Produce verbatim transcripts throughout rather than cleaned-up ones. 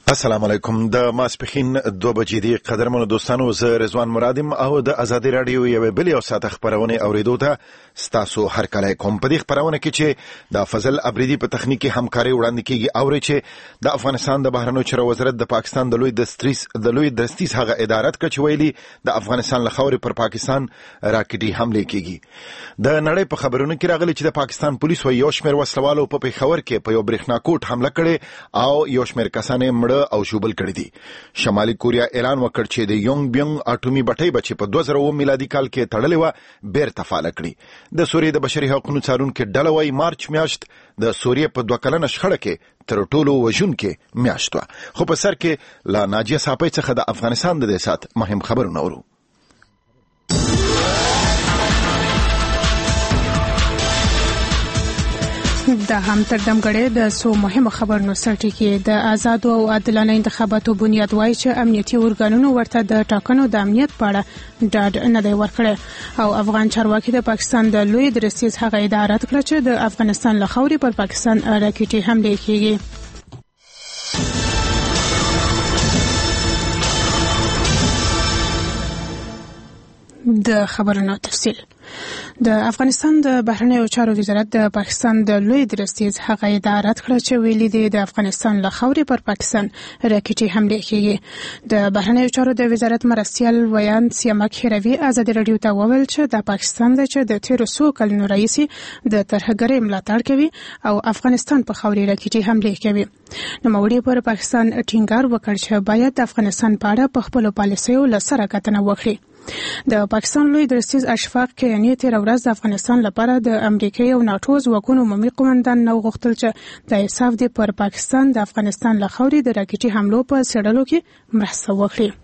السلام علیکم. د ماسپخین دوه بجې دی قدرمنو دوستانو، زه رضوان مرادم او د ازادي رادیو یو بل یو ساعت خبرونه اوریدو ته ستاسو هر کله کوم. په دې خبرونه کې چې د فضل ابریدي په تخنیکی همکاري وړاندې کیږي او چې د افغانستان د بهرنیو چارو وزارت د پاکستان د لوی دستریس د لوی دستیس هغه ادارت کچ ویلي د افغانستان لخوا پر پاکستان راکټي حمله کیږي. د نړۍ په خبرونو کې راغلي چې د پاکستان پولیس و یو شمېر وسلوالو په پیښور کې په یو برېښنا کوټ حمله کړې او یو شمېر کسان مړ او شوبل کړی دي. شمالي کوریا اعلان وکړ چې د یونګ بیونګ اټومي بټۍ بچي په دوه زره اووه میلادي کال کې تړلې و بیرته فعال کړي. د سوریې د بشري حقوقو څارونکو ډله وايي مارچ میاشت د سوریې په دوه کلنه شخړه کې تر ټولو وژونکې میاشت وه. خو په سر کې لا ناجیه صاحب څخه د افغانستان د دې سات مهم خبرونه اورو. د همتردم غړي د سو مهمه خبرونو سرټی کې د آزاد او عادلانه انتخاباتو بنیاد وایي چې امنیتي ارګانونو ورته د ټاکنو د امنیت په اړه ډاډ نه دی ورکړی او افغان چارواکي د پاکستان د لوی درستیز هغه ادارات کړ چې د افغانستان له خاورې پر پاکستان راکټي حمله کوي. د خبرونو تفصیل. د افغانستان د بهرنیو چارو وزارت د پاکستان د لوی درستیز هغه ادارات کړ چې ویلي دی د افغانستان له خاورې پر پاکستان راکټي حمله کوي. د بهرنیو چارو د وزارت مرستیال ویان سیامک هروي ازادي رادیو ته وویل چې د پاکستان د چې د تیر څو کلونو رئیس د ترهګرۍ ملاتړ کوي او افغانستان په خاورې راکټي حمله کوي. نوموړي پر پاکستان ټینګار وکړ چې باید د افغانستان په اړه په خپل پالیسیو له سره کتنه وکړي. د پاکستان لوی درستیز اشفاق کیانی تیر ورځ د افغانستان لپاره د امریکای او ناتو ځواکونو عمومي قومندان نو غوښتل چې د ایساف د پر پاکستان د افغانستان له خاورې د راکټي حملو په څېړلو کې مرسته وکړي.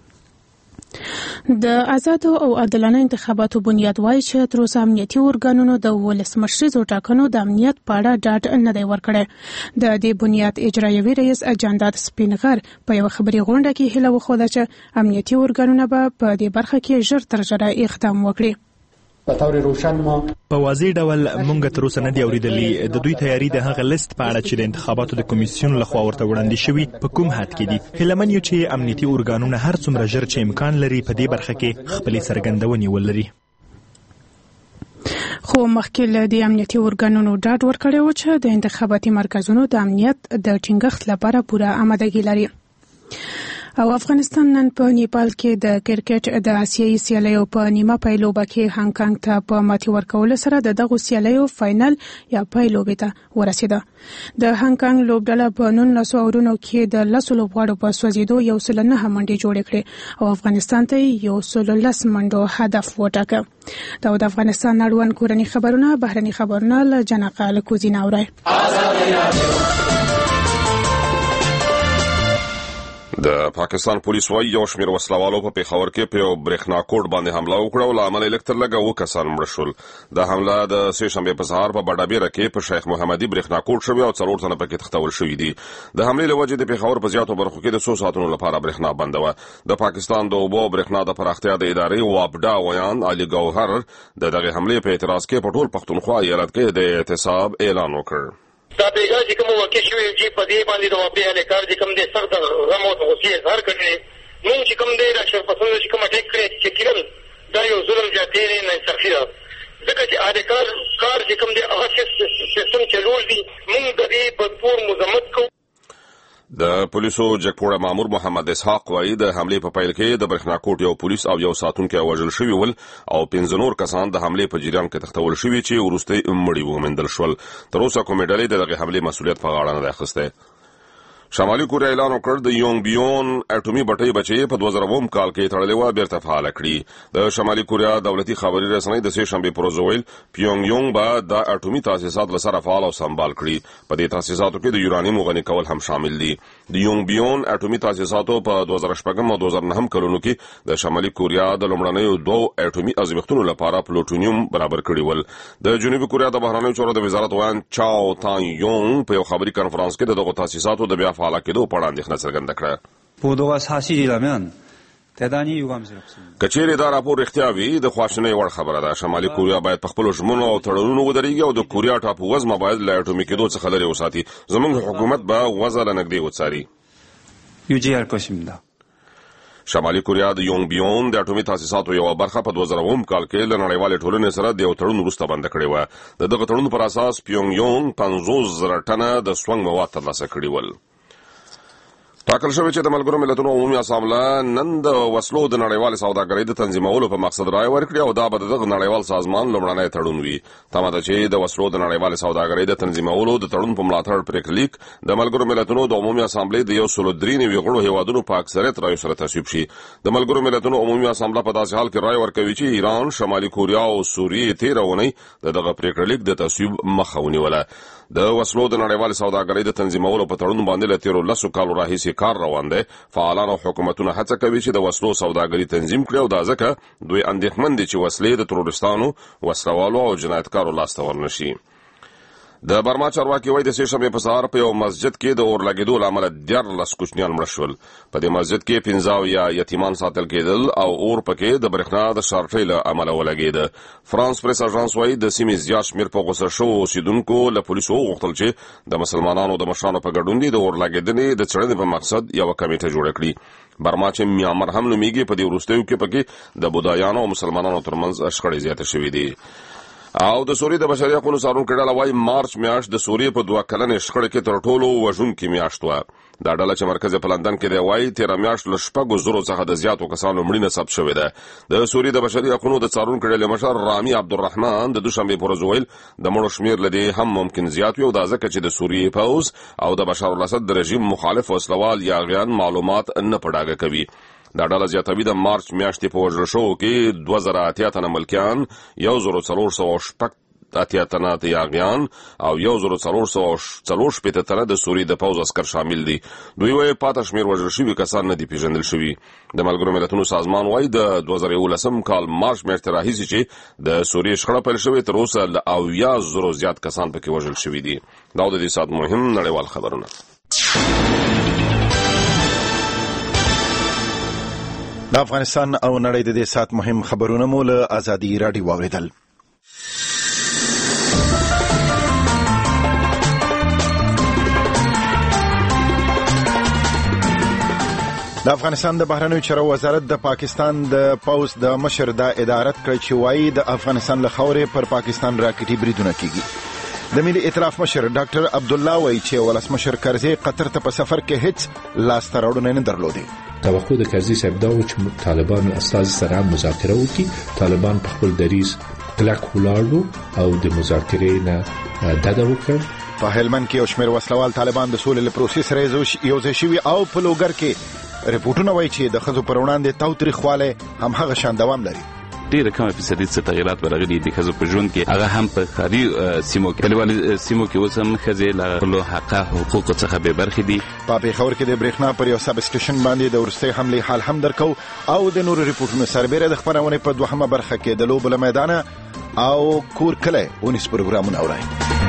د آزاد او عادلانه انتخاباتو بنیاد وایي چې تر اوسه امنیتي ارګانونو د ولسمشریزو ټاکنو د امنیت په اړه ډاډ نه دی ورکړی. د دې بنیاد اجرایوي رئیس اجانداد سپینغر په یو خبري غونډه کې هیله وښوده چې امنیتي ارګانونه به په دې برخه کې ژر تر ژره اقدام وکړي. په واضح ډول مونږ تر اوسه نه دی اورېدلې د دوی تیاری د هغه لیست په اړه چې د انتخاباتو د کمیسیون لخوا ورته وړاندې شوی په کوم حد کې دي. هیلمن یو چې امنیتي ارګانونه هر څومره ژر چې امکان لري په دې برخه کې خپلې څرګندونې ولري. خو مخکې له دې امنیتي ارګانونو ډاډ ورکړی و چې د انتخاباتي مرکزونو د امنیت د ټینګښت لپاره پوره آمادګي لري. او افغانستان نن په نیپال کې د کرکټ د آسیایي سیالیو په نیمه پایلوبه کې هانګ کانګ ته په ماتې ورکولو سره د دغو سیالیو فاینل یا پایلوبې ته ورسېده. د هانګ کانګ لوبډله په نولسو اورونو کې د لسو لوبغاړو په سوځېدو یو سل نهه منډې جوړې کړې او افغانستان ته یو سل لس منډو هدف وټاکه. دا د افغانستان اړوند کورني خبرونه بهرني خبرونه له جنقه له کوزینه اورئ. د پاکستان پولیس وايي یو شمېر وسلوالو په پیښور کې په یو برېښنا کوټ باندې حمله وکړه او له امله یې لږ تر لږه اووه کسان مړه شول. دا حمله د سې شنبې په سهار په بډابیره کې په شیخ محمدي برېښنا کوټ شوې او څلور تنه پکې تښتول شوي دي. د حملې له وجې د پیښور په زیاتو برخو کې د څو ساعتونو لپاره برېښنا بنده وه. د پاکستان د اوبو او برېښنا د پراختیا د ادارې وابډا ویان علي ګوهر د دغې حملې په اعتراض کې په ټول پښتونخوا ایالت کې د احتساب اعلان وکړ. دا پیغام چې کوم واقع شوی چې په دې باندې د واقع اهلکار چې کوم دې سخت غم او غصې اظهار کړی نو چې کوم دې راشر پسند چې کوم ټیک کړی چې کېدل دا یو ظلم جاتې نه انصافي ده. ځکه چې اهلکار کار چې کوم دې هغه سیستم چلول دي موږ د دې په پور مذمت کوو. د پولیسو جګپوړه مامور محمد اسحاق وايي د حملې په پیل کې د برېښنا کوټ یو پولیس او یو ساتونکی وژل شوي ول او پنځه نور کسان د حملې په جریان کې تښتول شوي چې وروسته مړي وموندل شول. تر اوسه کومې ډلې د دغې حملې مسؤلیت په غاړه نه دی اخیستی. شمالي کوریا اعلان وکړ د یونګ بیون اټومي بټۍ بچي په دوه زره اووه کال کې تړلې وه بیرته فعاله کړي. د شمالي کوریا دولتي خبري رسنۍ د سې شنبې پر ورځ ویل پیونګ یونګ به د اټومي تاسیسات له سره فعال او سمبال کړي. په دې تاسیساتو کې د یورانیم غني کول هم شامل دي. د یونګ بیون اټومي تاسیساتو په دوه زره شپږم او دوه زره نهم کلونو کې د شمالي کوریا د لومړنیو دوو اټومي ازمېښتونو لپاره پلوټونیم برابر کړي ول. د جنوبي کوریا د بهرنیو چارو د وزارت ویان چاو تان یونګ په یو خبري کنفرانس کې دغه تاسیساتو د بیا فعاله کېدو په اړه اندېښنه څرګنده کړه. بودوغا 사실이라면 대단히 유감스럽습니다. کچېرې دا راپور رښتیا وي د خواشینۍ وړ خبره ده. شمالي کوریا باید په خپلو ژمنو او تړونونو ودرېږي او د کوریا ټاپو وزمه باید له اټومي کېدو څخه لرې وساتي. زموږ حکومت به وضع له نږدې وڅاري. 유지할 것입니다. شمالي کوریا د یونګ بیون د اټومي تاسیساتو یو برخه په دوه زره اووه کال کې له نړیوالې ټولنې سره د یو تړون وروسته بند کړی و. د دغه تړون پر اساس پیونګ یونګ پنځوس زره ټنه د سونګ مواد ترلاسه کړي ول. ټاکل شوی چې د ملګرو ملتونو عمومي اسامبله نن د وسلو د نړیوال سوداګرۍ د تنظیمولو په مقصد رائے ورکړي او دا به دغه نړیوال سازمان لومړنی تړون وي. تمه ده چې د وسلو د نړیوال سوداګرۍ د تنظیمولو د تړون په ملاتړ پریکړه لیک د ملګرو ملتونو د عمومي اسامبلې د یو سل درې نوي غړو هیوادونو په اکثریت رایو سره تصویب شي. د ملګرو ملتونو عمومي اسامبله په داسې حال کې رائے ورکوي چې ایران، شمالي کوریا او سوریې تیرونی د دغه پریکړه لیک د تصویب مخه ونیوله. د وسلو د نړیوال سوداګرۍ د تنظیمولو په تړون باندې له تیرو لسو کالو راهیسې کار روان دی. فعالان او حکومتونه هڅه کوي چې د وسلو سوداګري تنظیم کړي او دا ځکه دوی اندېښمن دي چې وسلې د تروریستانو، وسلوالو او جنایتکارو لاسته ورنشي. د برما چارواکي وایي د سې شنبې په سهار په یو مسجد کې د اور لګېدو له امله دیارلس کوچنیان مړه شول. په دې مسجد کې پنځه یا یتیمان ساتل کېدل او اور پکې د برېښنا د شارټۍ له امله ولګېده. فرانس پریس اژانس وایي د سیمې زیات شمېر په غوسه شوو اوسېدونکو له پولیسو وغوښتل چې د مسلمانانو د مشرانو په ګډون دي د اور لګېدنې د څېړنې په مقصد یوه کمیټه جوړه کړي. برما چې میانمار هم نومیږي په دې وروستیو کې پکې د بودایانو او مسلمانانو ترمنځ شخړې زیاتې شوې دي. او د سوریې د بشري حقوقو څارونکو ډله وایي مارچ میاشت د سوریې په دوه کلنې شخړې کې تر ټولو وژونکې میاشت وه. دا ډله چې مرکز په لندن کې دی وایي تېره میاشت له شپږو زرو څخه د زیاتو کسانو مړینه ثبت شوې ده. د سوریې د بشري حقوقو د څارونکو ډلې مشر رامي عبدالرحمن د دوشنبې په ورځ ویل د مړو شمېر له دې هم ممکن زیات وي او دا ځکه چې د سوریې پوځ او د بشار الاسد د رژیم مخالف وسلوال یاغیان معلومات نه په ډاګه کوي. دا ډله زیاتوي د مارچ میاشتې په وژل شوو کې دوه زره اتیا تنه ملکیان، یو زرو څلور سوه شپږ اتیا تنه یاغیان او یو زرو څلور سوه څلور شپېته تنه د سوریې د پوځ عسکر شامل دي. دوی وایي پاته شمېر وژل شوي کسان نه دي پیژندل شوي. د ملګرو ملتونو سازمان وایي د دوه زره یولسم کال مارچ میاشتې راهیسې چې د سوریې شخړه پیل شوې تر اوسه له اویا زرو زیات کسان پکې وژل شوي دي. دا د دې ساعت مهم نړیوال خبرونه. د افغانستان او نړۍ د دې ساعت مهم خبرونه مو له ازادي راډیو واوریدل. د افغانستان د بهرنیو چارو وزارت د پاکستان د پوځ د مشر د ادارت کړی چې وایي د افغانستان له خاورې پر پاکستان راکټي بریدونه کیږي. د ملي ائتلاف مشر ډاکټر عبدالله وایي چې ولسمشر کرزي قطر ته په سفر کې هیڅ لاسته راوړنې نه درلودې. توقع د کرزي صاحب دا و چې طالبان استازي سره مذاکره وکړي. طالبان په خپل دریځ کلک ولاړ او د مذاکرې نه ډډه وکړه. په هلمند کې یو شمېر وسلوال طالبان د سولې له پروسې سره یوځای شوي او په لوګر کې رپورټونه وایي چې د ښځو پر وړاندې تاوتریخوالی هم هغه شان دوام لري. ډېره کمه فیصدي څه تغیرات ورغلي دي ښځو په ژوند کې، هغه هم په ښاري سیمو کې، کلیوالي سیمو کې اوس هم ښځې له خپلو حقه حقوقو څخه بې برخې دي. په پېښور کې د برېښنا پر یو سب سټیشن باندې د وروستۍ حملې حال هم درکو او د نورو رپورټونو سربېره د خپرونې په دوهمه برخه کې د لوبو له میدانه او کور کلی ونیس پروګرامونه اورئ.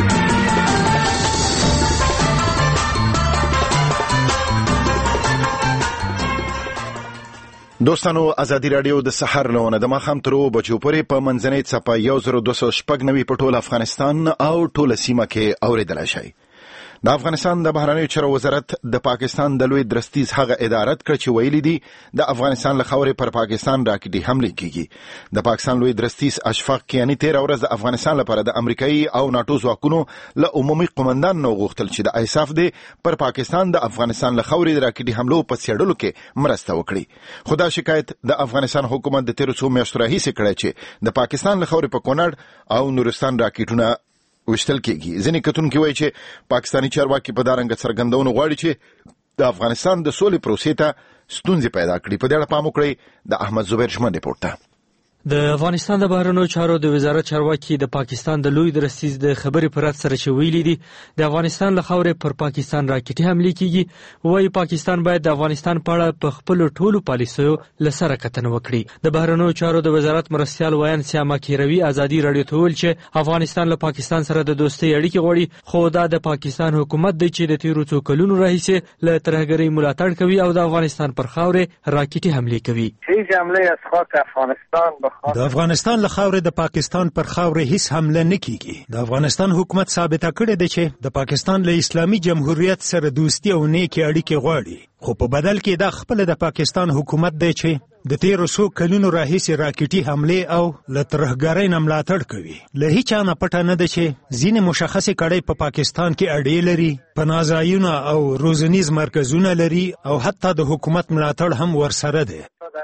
دوستانو، ازادي راډیو د سحر لونه د ماښام تر اوو بجو پورې په منځنۍ څپه یو زر دوه سوه شپږ نوي په ټول افغانستان او ټوله سیمه کې اورېدلی شئ. د افغانستان د بهرنیو چارو وزارت د پاکستان د لوی درستیز هغه ادارت کړ چې ویلي دي د افغانستان له خاورې پر پاکستان راکټي حملې کیږي. د پاکستان لوی درستیز اشفاق کیانی تېره ورځ د افغانستان لپاره د امریکایي او ناټو ځواکونو له عمومي قومندان نه وغوښتل چې د ایساف دی پر پاکستان د افغانستان له خاورې د راکټي حملو په څېړلو کې مرسته وکړي. خو دا شکایت د افغانستان حکومت د تېرو څو میاشتو راهیسې کړی چې د پاکستان له خاورې په کونړ او نورستان راکټونه وشتل کېږي. ځینې کتونکي وایي چې پاکستاني چارواکي په دا رنګه څرګندونه غواړي چې د افغانستان د سولې پروسې ته ستونزې پیدا کړي. په دې اړه پام وکړئ د احمد زبیر ژمن رپورټ ته. د افغانستان د بهرنیو چارو د وزارت چارواکي د پاکستان د لوی درستیز د خبرې پر اساس سره چې ویلي دي د افغانستان له خاورې پر پاکستان راکټي حملې کیږي. وایي پاکستان باید د افغانستان په اړه په خپل ټولو پالیسیو له سره کتنه وکړي. د بهرنیو چارو د وزارت مرستیال ویان سیاما کیروي ازادي راډیو ته ویل چې افغانستان له پاکستان سره د دوستۍ اړیکې غواړي، خو دا د پاکستان حکومت دی چې د تیرو څو کلونو راهیسې له ترهګرۍ ملاتړ کوي او د افغانستان پر خاورې راکټي حملې کوي. هیچ حمله از خاک افغانستان به د افغانستان له خاورې د پاکستان پر خاورې هیڅ حمله نه کیږي. د افغانستان حکومت ثابته کړې ده چې د پاکستان له اسلامي جمهوریت سره دوستي او نیکي اړیکې غواړي، خو په بدل کې دا خپل د پاکستان حکومت دی چې د تیرو څو کلونو راهیسې راکټي حمله او له ترهګرۍ نه ملاتړ کوي. له هیچا نه پټه نه ده چې ځینې مشخصې کړۍ په پاکستان کې اډې لري، پناه ځایونه او روزنیز مرکزونه لري او حتی د حکومت ملاتړ هم ورسره دی.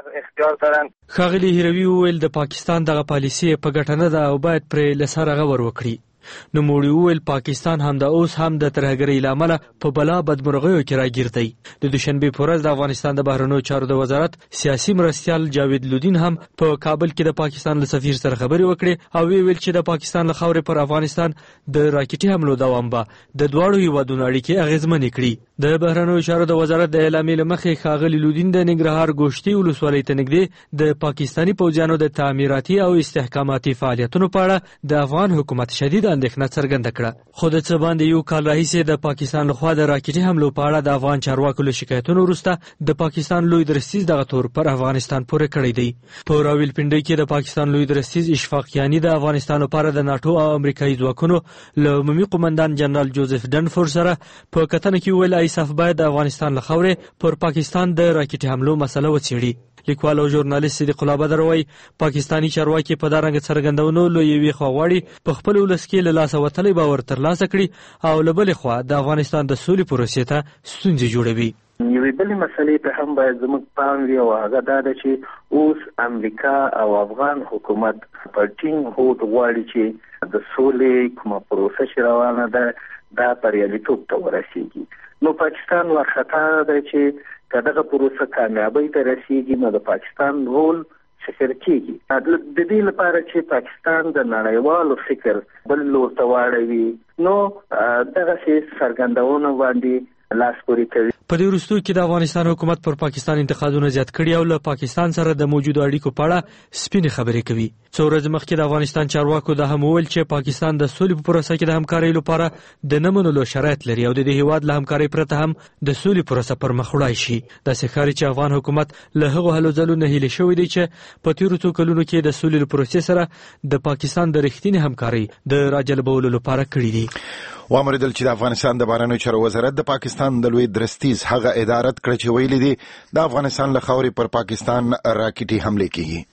ښاغلي هیروي وویل د پاکستان دغه پالیسي په ګټه نه ده او باید پرې له سره غور وکړي. نوموړي وویل پاکستان هم د اوس هم د ترهګرۍ له امله په بلا بدمرغیو کې راګیر دی. د دوشنبې په ورځ د افغانستان د بهرنیو چارو د وزارت سیاسي مرستیال جاوید لودین هم په کابل کې د پاکستان له سفیر سره خبرې وکړې او ویل چې د پاکستان له خاورې پر افغانستان د راکټي حملو دوام به د دواړو هیوادونو اړیکې اغیزمنې کړي. د بهرنیو چارو د وزارت د اعلامیې له مخې ښاغلي لودین د ننګرهار ګوشتي ولسوالۍ ته نږدې د پاکستاني پوځیانو د تعمیراتي او استحکاماتي فعالیتونو په اړه د افغان حکومت شدید اندېښنه څرګنده کړه. خو د څه باندې یو کال راهیسې د پاکستان لخوا د راکټي حملو په اړه د افغان چارواکو له شکایتونو وروسته د پاکستان لوی درستیز دغه تور پر افغانستان پورې کړی دی. په راولپنډۍ کې د پاکستان لوی درستیز اشفاق یانی د افغانستان لپاره د ناتو او امریکایي ځواکونو له عمومي قومندان جنرال جوزف ډنفور سره په کتنه کې ویل ایساف باید د افغانستان له خاورې پر پاکستان د راکټي حملو مسله وڅېړي. لیکوال او ژورنالیست صدیق الله بدر وایي پاکستاني چارواکي په دا رنګ څرګندونو له یوې خوا غواړي په خپل ولس کې له لاسه وتلی باور ترلاسه کړي او له بلې خوا د افغانستان د سولې پروسې ته ستونزې جوړوي. یوې بلې مسلې ته هم باید زموږ پام وي او هغه دا ده چې اوس امریکا او افغان حکومت په ټینګ هوډ غواړي چې د سولې کومه پروسه چې روانه ده دا بریالیتوب ته ورسیږي. نو پاکستان وارخطا ده چې که دغه پروسه کامیابۍ ته رسیږي نو د پاکستان رول شکر کیږي. د دې لپاره چې پاکستان د نړیوالو فکر بل لور ته واړوي نو دغه څرګندونه باندې لاس پورې کوي. په دې وروستیو کې د افغانستان حکومت پر پاکستان انتقادونه زیات کړي او له پاکستان سره د موجودو اړیکو په اړه سپینې خبرې کوي. څو ورځې مخکې د افغانستان چارواکو دا هم وویل چې پاکستان د سولې په پروسه کې د همکارۍ لپاره د نه منلو شرایط لري او د دې هیواد له همکارۍ پرته هم د سولې پروسه پر مخ وړای شي. داسې ښکاري چې افغان حکومت له هغو هلو ځلو نه هیله شوی دی چې په تیرو څو کلونو کې د سولې له پروسې سره د پاکستان د رښتینې همکارۍ د راجلبولو لپاره کړي دي. وامریدل چې د افغانستان د بهرنیو چارو وزارت د پاکستان د لوی درستیز هغه ادارت کړ چې ویلي دي د افغانستان له خاورې پر پاکستان راکټي حمله کیږي.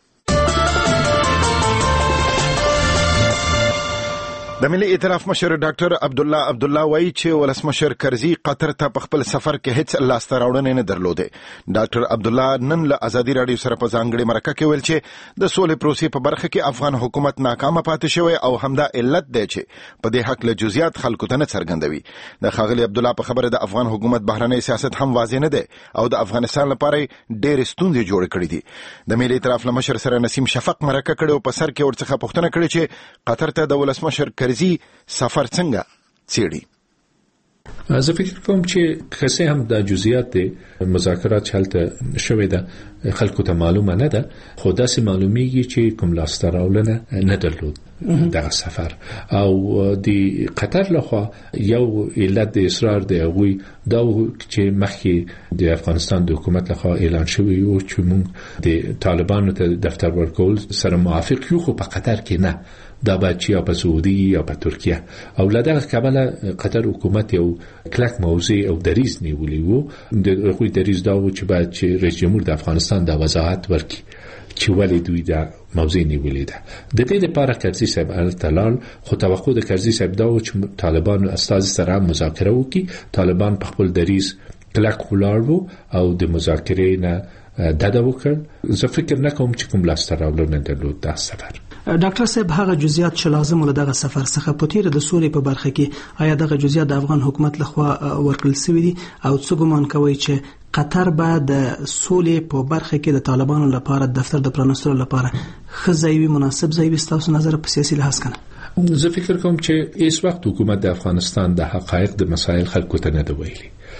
د ملي ائتلاف مشر ډاکټر عبد الله عبد الله وایي چې ولسمشر کرزي قطر ته په خپل سفر کې هیڅ لاسته راوړنې نه درلودې. ډاکټر عبد الله نن له ازادي رادیو سره په ځانګړي مرکه کې ویل چې د سولې پروسې په برخه کې افغان حکومت ناکامه پاتې شوی او همدا علت دی چې په دې حق له جزئیات خلکو ته نه څرګندوي. د ښاغلي عبد الله په خبره د افغان حکومت بهرنی سیاست هم واضح نه دی او د افغانستان لپاره ډېر ستونزې جوړ کړې دي. د ملي ائتلاف له مشر سره نسیم شفق مرکه کړې او په سر کې ورڅخه پوښتنه کړې چې قطر ته د ولسمشر کرزي سفر څنګه څېړي. زه فکر کوم چې خاصه هم د جزئیات مذاکرات هلته شوې ده خلکو ته معلومه نه ده، خو داسې معلومیږي چې کوم لاسته راوړنه نه درلود دغه سفر. او د قطر لخوا یو علت د اصرار دی هغوی دا چې مخکې د افغانستان د حکومت لخوا اعلان شوی و چې موږ د طالبانو ته دفتر ورکول سره موافق یو، خو په قطر کې نه، دا باید چې یا په سعودي یا په ترکیه. او لدغه کبله قطر حکومت یو کلک موضوع او دریز نیولی وو. د هغوی دریز دا و چې باید چې رئیس جمهور د افغانستان د وضاحت ورکړي چې ولې دوی دا موضوع نیولې ده. د دې لپاره کرزي صاحب التلال خو توقع د کرزي صاحب دا و چې طالبان استازي سره مذاکره وکړي. طالبان په خپل دریز کلک ولاړ وو او د مذاکرې نه ډډه وکړ. زه فکر نه کوم چې کوم لاسته راوړنه درلود دا سفر. ډاکټر صاحب هغه جزئیات چې لازم ول دغه سفر څخه په تیر د سولې په برخه کې آیا دغه جزئیات د افغان حکومت لخوا ورکړل شوی دي او څه ګمان کوي چې قطر به د سولې په برخه کې د طالبانو لپاره دفتر د پرانستلو لپاره خزایوي مناسب ځای وستاسو نظر په سیاسي لحاظ کنه؟ زه فکر کوم چې هیڅ وخت حکومت د افغانستان د حقایق د مسایل خلکو ته نه دی ویلي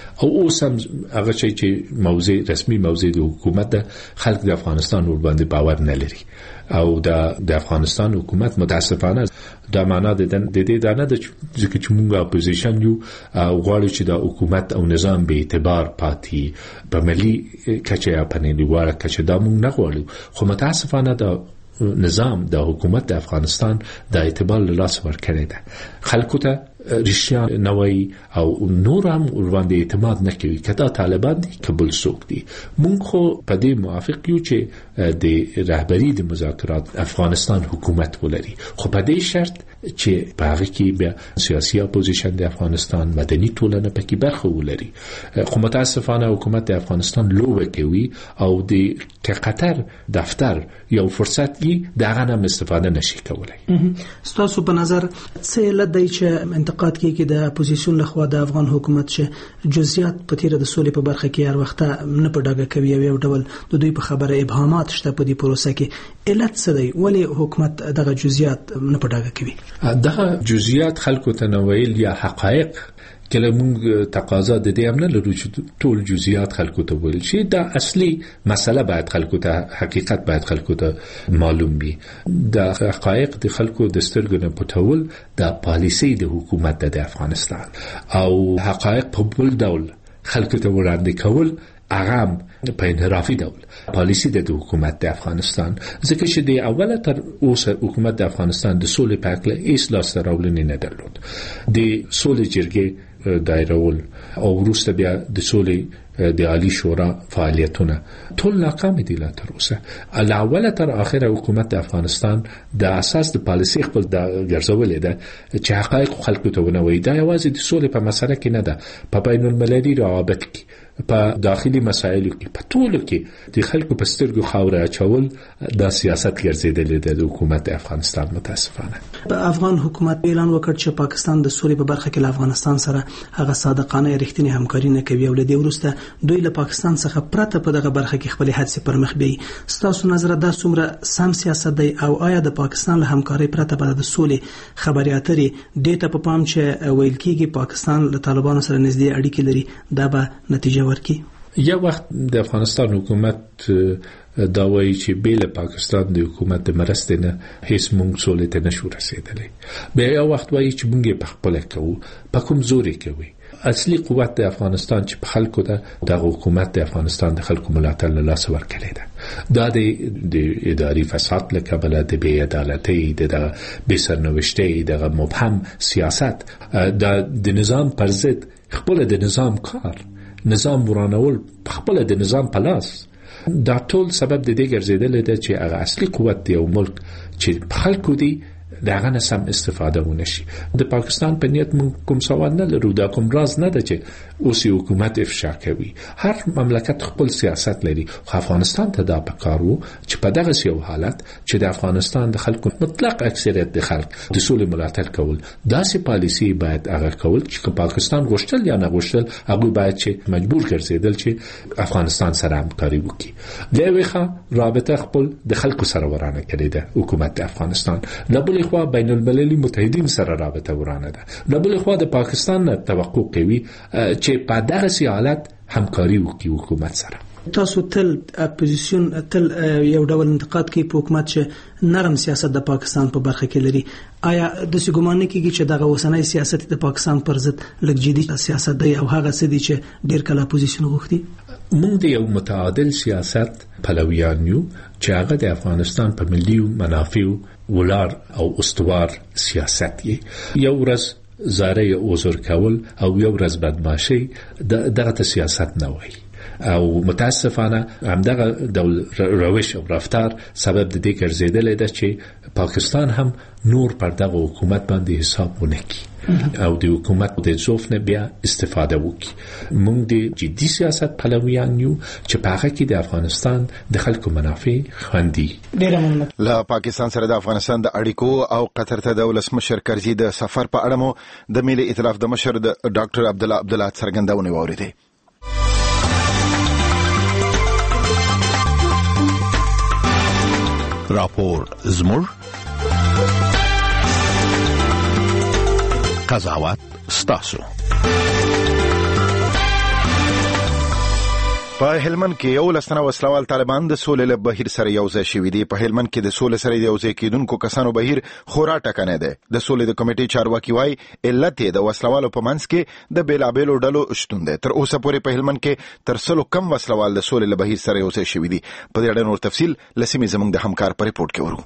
او اوس هم هغه چې موضوع رسمي موضوع د حکومت د خلک د افغانستان ور باندې باور نه لري او د د افغانستان حکومت متاسفانه دا معنا د دې دا نه د ځکه چې موږ اپوزیشن یو غواړو چې د حکومت او نظام به اعتبار پاتې په ملي کچه په نړیواله کچه دا موږ نه غواړو خو متاسفانه د نظام د حکومت د افغانستان د اعتبار له لاسه ورکړی ده. خلکو ته رښتیا نوای او نور هم ورباندې اعتماد نه کوي کدا طالبان دي کبل څوک دي. مونږ خو په دې موافق یو چې د رهبری د مذاکرات افغانستان حکومت ولري خو په دې شرط چې په هغه کې بیا سیاسي اپوزیشن د افغانستان مدني ټولنه پکې برخه ولري. خو متاسفانه حکومت د افغانستان لوبه کوي او د قطر دفتر یو فرصت دی دغه نه استفاده نشي کولای. ستاسو په نظر څه لدی چې انتقاد کوي چې د اپوزیشن لخوا د افغان حکومت چې جزئیات په تیر د سولې په برخه کې هر وخت نه په ډاګه کوي او یو ډول د دوی په خبره ابهامات شته په دې پروسه کې علت څه دی ولی حکومت دغه جزئیات نه په ډاګه کوي؟ دغه جزئیات خلکو ته نویل یا حقایق کله موږ تقاضا د دې هم نه لرو چې ټول جزئیات خلکو ته ویل شي. دا اصلي مسله باید خلکو ته حقیقت باید خلکو ته معلوم وي. د حقایق د خلکو د سترګو نه پټول د پالیسي د حکومت د افغانستان او حقایق په بل ډول خلکو ته وړاندې کول اغام په انحرافي ډول پالیسي د حکومت د افغانستان ځکه چې د اوله تر اوسه حکومت د افغانستان د سولې په اړه هیڅ لاسته راوړنې نه درلود. د سولې جرګې دایرول او وروسته بیا د سولې د عالی شورا فعالیتونه ټول ناکام دي لا تر اوسه. الاوله تر اخره حکومت د افغانستان د اساس د پالیسي خپل د ګرځولې ده چې حقایق خلکو ته ونوي. دا یوازې د سولې په مسله کې نه ده، په بین المللي روابط کې، په داخلي مسایلو کې، په ټولو کې د خلکو په سترګو خاوره اچول د سیاست ګرځیدل د حکومت د افغانستان متاسفانه. په افغان حکومت اعلان وکړ چې پاکستان د سولې په برخه کې له افغانستان سره هغه صادقانه رښتینی همکاري نه کوي او له دې وروسته دوی له پاکستان څخه پرته په دغه برخه کې خپل هڅې پر مخ بیي. ستاسو نظر دا څومره سم سیاست دی او آیا د پاکستان له همکاري پرته به د سولې خبري اترې دیته په پام چې ویل کېږي پاکستان له طالبانو سره نږدې اړیکې لري دا به نتیجه ورکړي؟ یو وخت د افغانستان حکومت دا وایي چې بیل پاکستان د حکومت د مرستې نه هیڅ مونږ سولې ته نشو رسیدلی. بیا یو وخت وایي چې مونږ په خپل کوو، په کوم زور کوي. اصلي قوت د افغانستان چې په خلکو ده د حکومت د افغانستان د خلکو ملاتړ له لاسه ورکړی ده. دا د اداري فساد له کبله د بې عدالتۍ د بې سرنوشتۍ د مبهم سیاست د نظام پر ضد خپل د نظام کار نظام ورانول خپل د نظام په لاس دا ټول سبب د دې ګرځیدل دی چې هغه اصلي قوت دی او ملک چې خلکو دی داغه نه سم استفاده ونشي. د پاکستان په نیت موږ کوم سوال نه لرو، دا کوم راز نه ده چې اوس حکومت افشا کوي. هر مملکت خپل سیاست لري. خو افغانستان ته دا پکارو چې په دغه یو حالت چې د افغانستان د خلکو مطلق اکثریت د خلک د سولې ملاتړ کول، داسې پالیسي باید هغه کول چې پاکستان غوښتل یا نه غوښتل هغه باید چې مجبور ګرځیدل چې افغانستان سره همکاري وکړي. دغه رابطه خپل د خلکو سره ورانه کړې ده حکومت د افغانستان. لبل خو بین المللي متحدین سره رابطه ورانه ده. لبل خو د پاکستان نه توقع کوي چې په دغه حالت همکاري وکړي حکومت سره. تاسو تل اپوزیشن تل یو ډول انتقاد کوي په حکومت چې نرم سیاست د پاکستان په برخه کې لري. آیا د څه ګمان کېږي چې دغه اوسنۍ سیاست د پاکستان پر ضد لږ جدي سیاست دی او هغه څه دي چې ډیر کله اپوزیشن غوښتي؟ موږ د یو متعادل سیاست پلویان یو چې هغه د افغانستان په ملي منافعو ولار او استوار سیاست یې. یو ورځ زاره اوزر کول او یو ورځ بدمعشي دغه سیاست نه وایي او متاسفانه همدغه ډول روش او رفتار سبب د دې ګرځیدل دی چې پاکستان هم نور پر دغه حکومت باندې حساب ونه کړي او د حکومت د ضعف نه بیا استفاده وکړي. موږ د جدي سیاست پلویان یو چې په هغه کې د افغانستان د خلکو منافع خوندي. ډیره مننه. له پاکستان سره د افغانستان د اړیکو او قطر ته د ولسمشر کرزي د سفر په اړه مو د ملي ائتلاف د مشر د ډاکټر عبد الله عبد الله څرګندونه واوریده. راپور زمور قضاوت ستاسو. په هلمند کې یو لسنه وسلوال طالبان د سولې له بهیر سره یو ځای شوي دي. په هلمند کې د سولې سره یو ځای کېدونکو کسانو بهیر خورا ټکنی دی. د سولې د کمیټې چارواکي وایي علت یې د وسلوالو په منځ کې د بېلابېلو ډلو شتون دی. تر اوسه پورې په هلمند کې تر سلو کم وسلوال د سولې له بهیر سره یو ځای شوي دي. په دې اړه نور تفصیل له سیمې زموږ د همکار په ریپورټ کې ورو.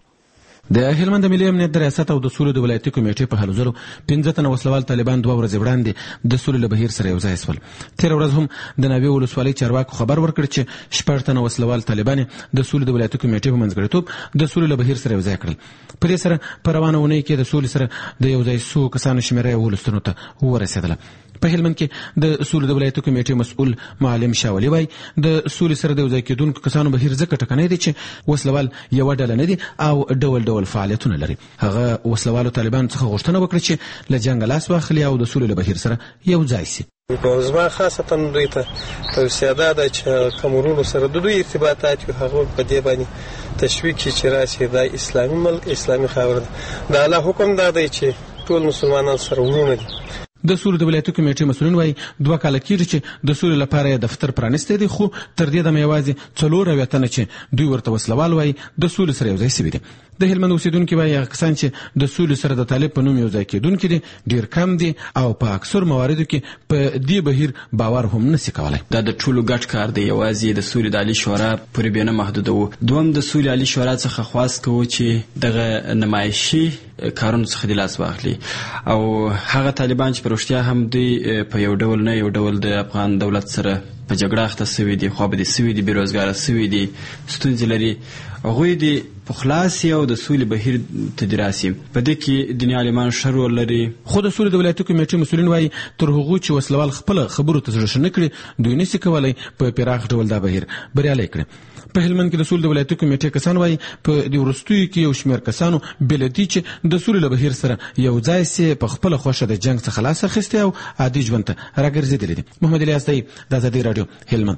د هلمند ملي امنیت د ریاست او د سولې د ولایتي کمیټې په هلو ځلو پنځه تنه وسلوال طالبان دوه ورځې وړاندې د سولې له بهیر سره یو ځای شول. تېره ورځ هم د ناوې ولسوالۍ چارواکو خبر ورکړ چې شپږ تنه وسلوال طالبان د سولې د ولایتي کمیټې په منځګړیتوب د سولې له بهیر سره یو ځای کړل. په دې سره په روانه اونۍ کې د سولې سره د یو ځای سو کسانو شمېره یولس تنو ته ورسېدله. په هلمند کې د سولې د ولایتي کمیټې مسؤل معلم شاولي وایي د سولې سره د یو ځای کېدونکو کسانو بهیر ځکه ټکنی دی چې وسلوال یوه ډله نه دي او ډول ډول فعالیتونه لري. هغه وسلوالو طالبانو څخه غوښتنه وکړه چې له جنګه لاس واخلي او د سولې له بهیر سره یو ځای شي. زما خاصتا دوی ته توصیه ده ده چې کمرونو سره د دوی ارتباطات وي هغه په دې باندې تشویق کړي چې راشي دا اسلامي ملک اسلامي خاوره ده. د الله حکم دا دی چې ټول مسلمانان سره ورونه دي. د سولې د ولایتي کمیټې مسؤلین وایي دوه کاله کېږي چې د سولې لپاره یې دفتر پرانیستی دی، خو تر دې دمه یوازې څلور اویا تنه چې دوی ورته وسلوال وایي د سولې سره یو ځای سوي دي. د هلمند اوسېدونکي وایي هغه کسان چې د سولې سره د طالب په نوم یو ځای کېدونکي دي ډېر کم دي او په اکثر مواردو کې په دې بهیر باور هم نسي کولی. دا د ټولو ګډ کار دی، یوازې د سولې د عالي شورا پورې بې نه محدوده و. دوم د سولې عالي شورا څخه خواست کوو چې دغه نمایشي کارونو څخه د لاس واخلي او هغه طالبان چې په رښتیا هم دوی په یو ډول نه یو ډول د افغان دولت سره په جګړه اخته سوي دي، خوابدي سوي دي، بېروزګاره سوي دي، ستونزې لري، هغوی د په خلاصي او د سولې بهیر ته دې راسي. په دې کې دیني عالمان ښه رول لري. خو د سولې د ولایتي کمیټې مسؤلین وایي تر هغو چې وسلوال خپله خبرو ته زړه ښه نه کړي دوی نسي کولی په پراخ ډول دا بهیر بریالی کړي. په هلمند کې د سولې د ولایتي کمیټې کسان وایي په دې وروستیو کې یو شمېر کسانو بېله دې چې د سولې له بهیر سره یو ځای سي په خپله خوښه د جنګ څخه لاس اخیستی او عادي ژوند ته راګرځېدلي دي. محمد الیاس دی، د ازادي راډیو، هلمند.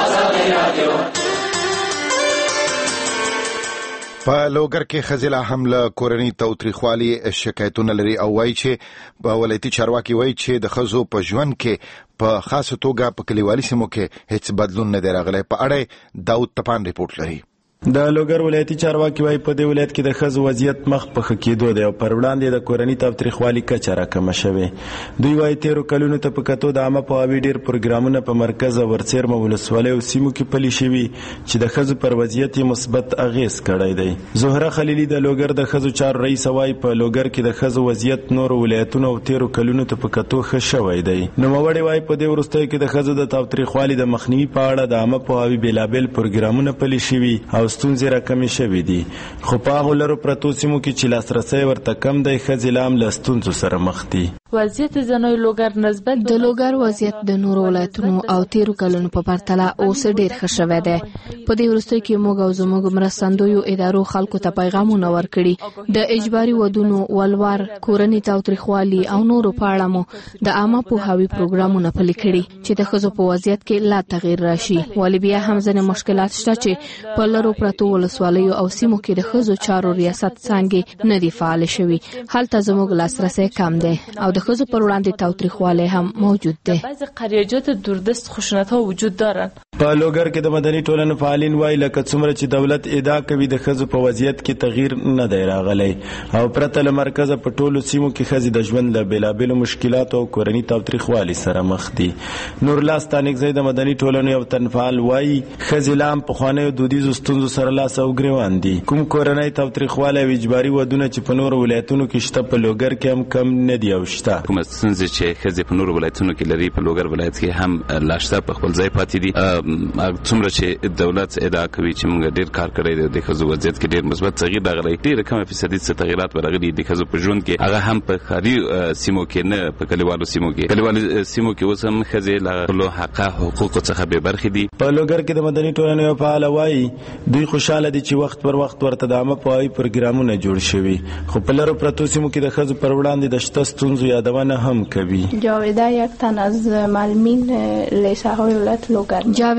په لوګر کې ښځې لا هم له کورني تاوتریخوالي شکایتونه لري او وایي چې په ولایتي چارواکي وایي چې د ښځو په ژوند کې په خاصه توګه په کلیوالي سیمو کې هیڅ بدلون نه دی راغلی. په اړه داود تپان ریپورټ لري. د لوګر ولایتي چارواکي وایي په دې ولایت کې د ښځو وضعیت مخ په ښه کېدو دی او پر وړاندې د کورني تاوتریخوالي کچه راکمه شوې. دوی وایي تېرو کلونو ته په کتو د عامه پوهاوي ډېر پروګرامونه په مرکز او ورڅېرمه ولسوالۍ او سیمو کې پلي شوي چې د ښځو پر وضعیت یې مثبت اغېز کړی دی. زهره خلیلي د لوګر د ښځو چارو رئیسه وایي په لوګر کې د ښځو وضعیت نورو ولایتونو او تېرو کلونو ته په کتو ښه شوی دی. نوموړې وایي په دې وروستیو کې د ښځو د تاوتریخوالي د مخنیوي په اړه د عامه پوهاوي بېلابېل پروګرامونه پلي شوي او ستونزې راکمې شوي دي، خو په هغو لرو پرتو سیمو کې چې لاسرسی ورته کم دی ښځې لا هم له ستونزو سره مخ دي. وضعیت زنای لوګر نسبت د لوګر وضعیت د نورو ولایتونو او تیرو کلونو په پرتله اوس ډیر ښه شوی دی. په دې وروستیو کې موږ او زموږ مرستندویو ادارو خلکو ته پیغامونه ورکړي. د اجباري ودونو، ولور، کورني تاوتریخوالي او نورو په اړه مو د عامه پوهاوي پروګرامونه پلي کړي چې د ښځو په وضعیت کې لا تغیر راشي. ولې بیا هم ځینې مشکلات شته چې په لرو پرتو ولسوالیو او سیمو کې د ښځو چارو ریاست څانګې نه دي فعال شوي. هلته زموږ لاسرسی کم دی او د ښځو پر وړاندې تاوتریخوالی هم موجود دی. بعضی قریجات دوردست خشونت‌ها وجود دارند. په لوګر کې د مدني ټولنو فعالین وایي لکه څومره چې دولت ادعا کوي د ښځو په وضعیت کې تغییر نه دی راغلی او پرته له مرکزه په ټولو سیمو کې ښځې د ژوند له بېلابېلو مشکلاتو او کورني تاوتریخوالي سره مخ دي. نورالله ستانکزی د مدني ټولنو یو تنفعال وایي ښځې لا هم پخوانیو دودیزو ستونزو سره لاس او ګرېوان دي. کوم کورنی تاوتریخوالی او اجباري ودونه چې په نورو ولایتونو کې شته په لوګر کې هم کم نه دي او شته. کومه ستونزې چې ښځې په نورو ولایتونو کې لري په لوګر ولایت کې هم لا شته، په خپل ځای پاتې دي. څومره چې دولت ادعا کوي چې موږ ډېر کار کړی دی، د ښځو وضعیت کې ډېر مثبت تغییر راغلی، ډېره کمه فیصدي څه تغیرات به راغلي د ښځو په ژوند کې، هغه هم په ښاري سیمو کې نه په کلیوالو سیمو کې. کلیوالو سیمو کې اوس هم ښځې له خپلو حقه حقوقو څخه بې برخې دي. په لوګر کې د مدني ټولنو یو فعاله وایي دوی خوشحاله دي چې وخت پر وخت ورته د عامه پوهاوي پروګرامونه جوړ شوي، خو په لرو پرتو سیمو کې د ښځو پر وړاندې د شته ستونزو یادونه هم کوي. جاویده یک تن از معلمین لیسه های ولایت لوګر. جاوید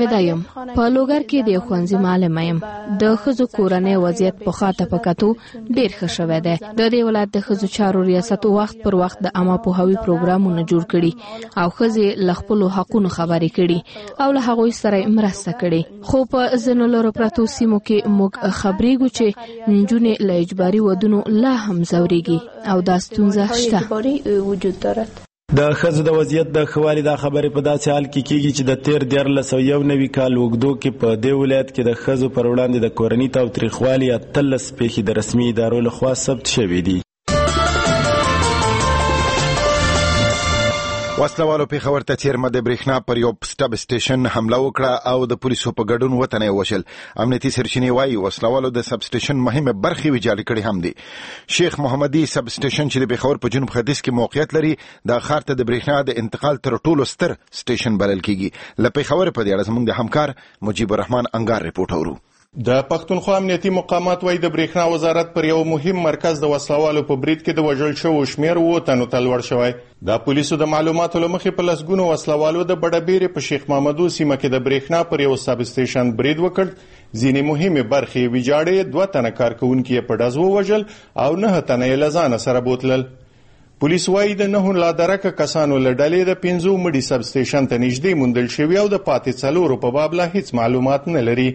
جاویدا یم په لوګر کې د ښوونځي معلم یم د ښځو کورنۍ وضعیت په خاطر پکاتو ډیر ښه شوی دی د دې ولایت د ښځو چارو ریاست وخت پر وخت د عامه پوهاوي پروګرامونه جوړ کړي او ښځې له خپلو حقونو خبرې کړي او له هغوی سره مرسته کړي خو په ځینو لرو پرتو سیمو کې موږ خبرېږو چې نجونې له اجباري ودونو لا هم ځورېږي او دا ستونزه شته د ښځو د وضعیت د ښه والي دا خبرې په داسې حال کې کیږي چې د تیر دیارلس سوه یو نوي کال اوږدو کې په دې ولایت کې د ښځو پر وړاندې د کورني تاوتریخوالي اتلس پیښې د رسمي ادارو لخوا ثبت شوې دي. وسلوالو پیښور ته څیرمه د برېښنا پر یو سټاب سټیشن حمله وکړه او د پولیسو په ګډون وطن یې وشل. امنیتي سرچینې وایي وسلوالو د سب سټیشن مهمه برخې ویجاړې کړې هم دي. شیخ محمدي سب سټیشن چې د پیښور په جنوب ختیځ کې موقعیت لري د ښار ته د برېښنا د انتقال تر ټولو ستر سټیشن بلل کیږي. له پیښور په دې اړه زموږ د همکار مجيب الرحمن انګار رپورټ اورو. د پښتونخوا امنیتي مقامات وايي د برېښنا وزارت پر یو مهم مرکز د وسلوالو په برید کې د وژل شوو شمیر و تنو ته لوړ شوی. د پولیسو د معلوماتو لمخې په لسګونو وسلوالو د بډبېرې په شیخ محمدو سیمه کې د برېښنا پر یو سب سټیشن برید وکړ. ځینې مهمه برخې ویجاړې، دوه تنه کارکونکي په ډز ووژل او نه تنه یې له ځانه سره بوتلل. پولیس وايي د نه لا درکه کسانو له ډلې د پنځو مړي سب سټیشن ته نږدې موندل شوی او د پاتې څلورو په باب لا هیڅ معلومات نه لري.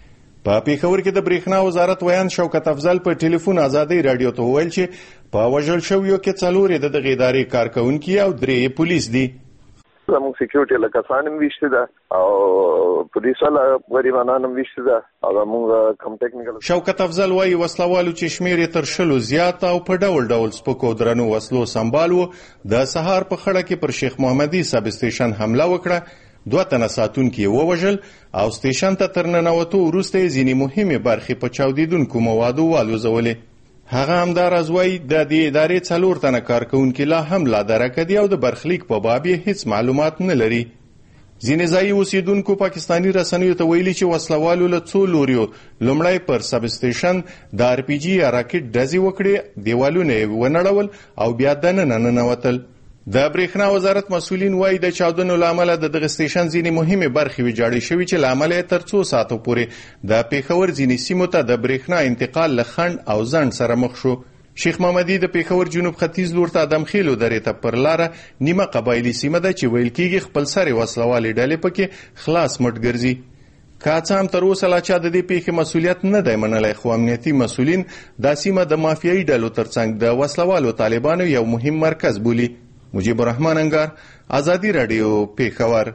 په پیښور کې د برېښنا وزارت ویان شوکت افضل په ټلیفون ازادي رادیو ته وویل چې په وژل شویو کې څلور د دغه ادارې کارکونکي او درې پولیس دي. زموږ سکیورټي له کسانم ویشته ده او پولیس له غریبانو ویشته ده او موږ کوم ټیکنیکل. شوکت افضل وايي وسلوالو چې شمیر تر شلو زیات او په ډول ډول سپکو درنو وسلو سمبالو د سهار په خړه کې پر شیخ محمدي سب سټیشن حمله وکړه. دوه تنه ساتونکي ووژل او سټیشن ته تر ننوتو وروسته ځینې مهمه برخې په چاودیدونکو موادو والوزولې. هغه همداراز وايي د دې ادارې څلور تنه کارکونکي لا هم لا درکه دي او د برخلیک په باب یې هیڅ معلومات نه لري. ځینې ځایي اوسیدونکو پاکستاني رسنیو ته ویلي چې وسلوالو له څو لوریو لومړی پر سب سټیشن د آر پی جي یا راکټ ډزې وکړې، دیوالونه یې ونړول او بیا دننه ننوتل. د برېښنا وزارت مسؤلین وايي د چاودنو لامل د دغه سټیشن ځینې مهمه برخې ویجاړې شوې چې لامل یې تر څو ساعتو پورې د پیښور ځینې سیمو ته د برېښنا انتقال له خنډ او ځنډ سره مخ شو. شیخ محمدي د پیښور جنوب ختیځ لور ته ادمخیلو درې ته پر لاره نیمه قبایلی سیمه ده چې ویل کېږي خپل سرې وسلوالې ډلې پکې خلاص مټ ګرځي. که څه هم تر اوسه لا چا د دې پیښې مسؤلیت نه دی منلی، خو امنیتي مسؤلین دا سیمه د مافیایي ډلو ترڅنګ د وسلوالو طالبانو یو مهم مرکز بولي. مجيب الرحمن انګار، ازادي رادیو، پیښور.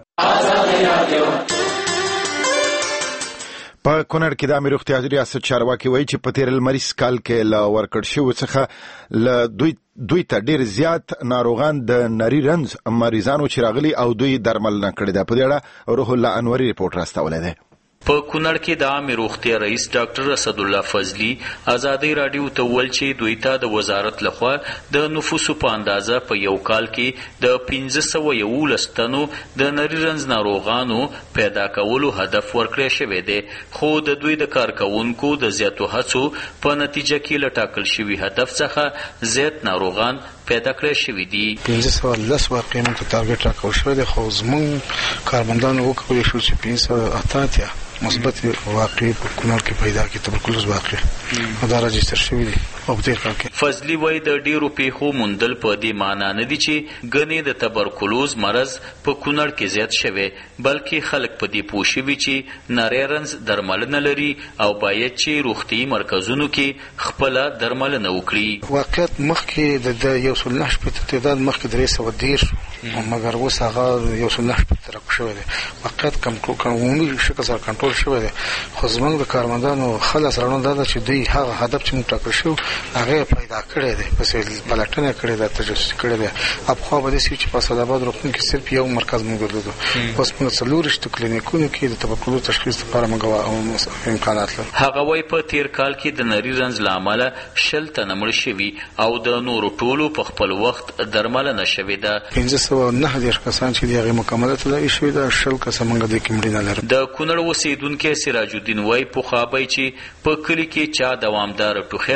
په کونړ کې د امیر اختیاري ریاست چارواکي وایي چې په تیر لمریز کال کې له ورکړ شوو څخه له دوی دوی ته ډیر زیات ناروغان د نری رنځ مریضانو چې راغلي او دوی درملنه کړې ده. په دې اړه روح الله انوري رپورټ راستولی دی. په کونړ کې د عام روغتیا رئیس ډاکټر اسد الله فضلی ازادي رادیو ته ویل چې دوی ته د وزارت لخوا د نفوسو په اندازه په یو کال کې د پنځه سوه یولس تنو د نری رنځ ناروغانو پیدا کولو هدف ورکړی شوی دی، خو د دوی د کارکونکو د زیاتو هڅو په نتیجه کې له ټاکل شوي هدف څخه زیات ناروغان پیدا کړی شوي دي. پنځه سوه لس واقعي موږ ته ټارګټ راکول شوی دی، خو زموږ کارمندانو وکولی شو چې پنځه سوه اته اتیا مثبت واقعي په کونړ کې پیدا کړي، تبرکلوز واقعي او دا راجستر شوي دي او په دې کال کې. فضلي وایي د ډیرو پیښو موندل په دې معنا نه دي چې ګنې د تبرکلوز مرض په کونړ کې زیات شوی، بلکې خلک په دې پوه شوي چې نری رنځ درملنه لري او باید چې روغتیايي مرکزونو کې خپله درملنه وکړي. واقعیت مخکې د یو سل نهه شپېته تعداد مخکې درې سوه دېرش مګر اوس هغه یو سل نهه شپېته راکړ شوی دی. واقعیت کم عمومي شکل سره کنټرول شوی دی، خو زموږ د کارمندانو خلاص راوړنه دا ده چې دوی هغه هدف چې موږ ټاکل شو هغه پیدا کړی دی، پسې پلټنه کړې ده، تجسس کړی دی. ابخوا به داسې چې په اسداباد روغتون کې صرف یو مرکز موږ درلودو، اوس موږ څلورشتو کلینیکونو کې د تبرکلوز تشخیص لپاره موږ امکانات لرو. هغه وایي په تیر کال کې د نری رنځ له امله شل تنه مړه شوي او د نورو ټولو په خپل وخت درملنه شوې ده. پنځه سوه نهه دېرش کسان چې دي هغې مکمله تداوي شوي ده، شل کسه موږ دې کې مړینه لرو. د کونړ اوسېدونکی سراج الدین وایي پخوا به چې په کلي کې چا دوامداره ټوخی درلوده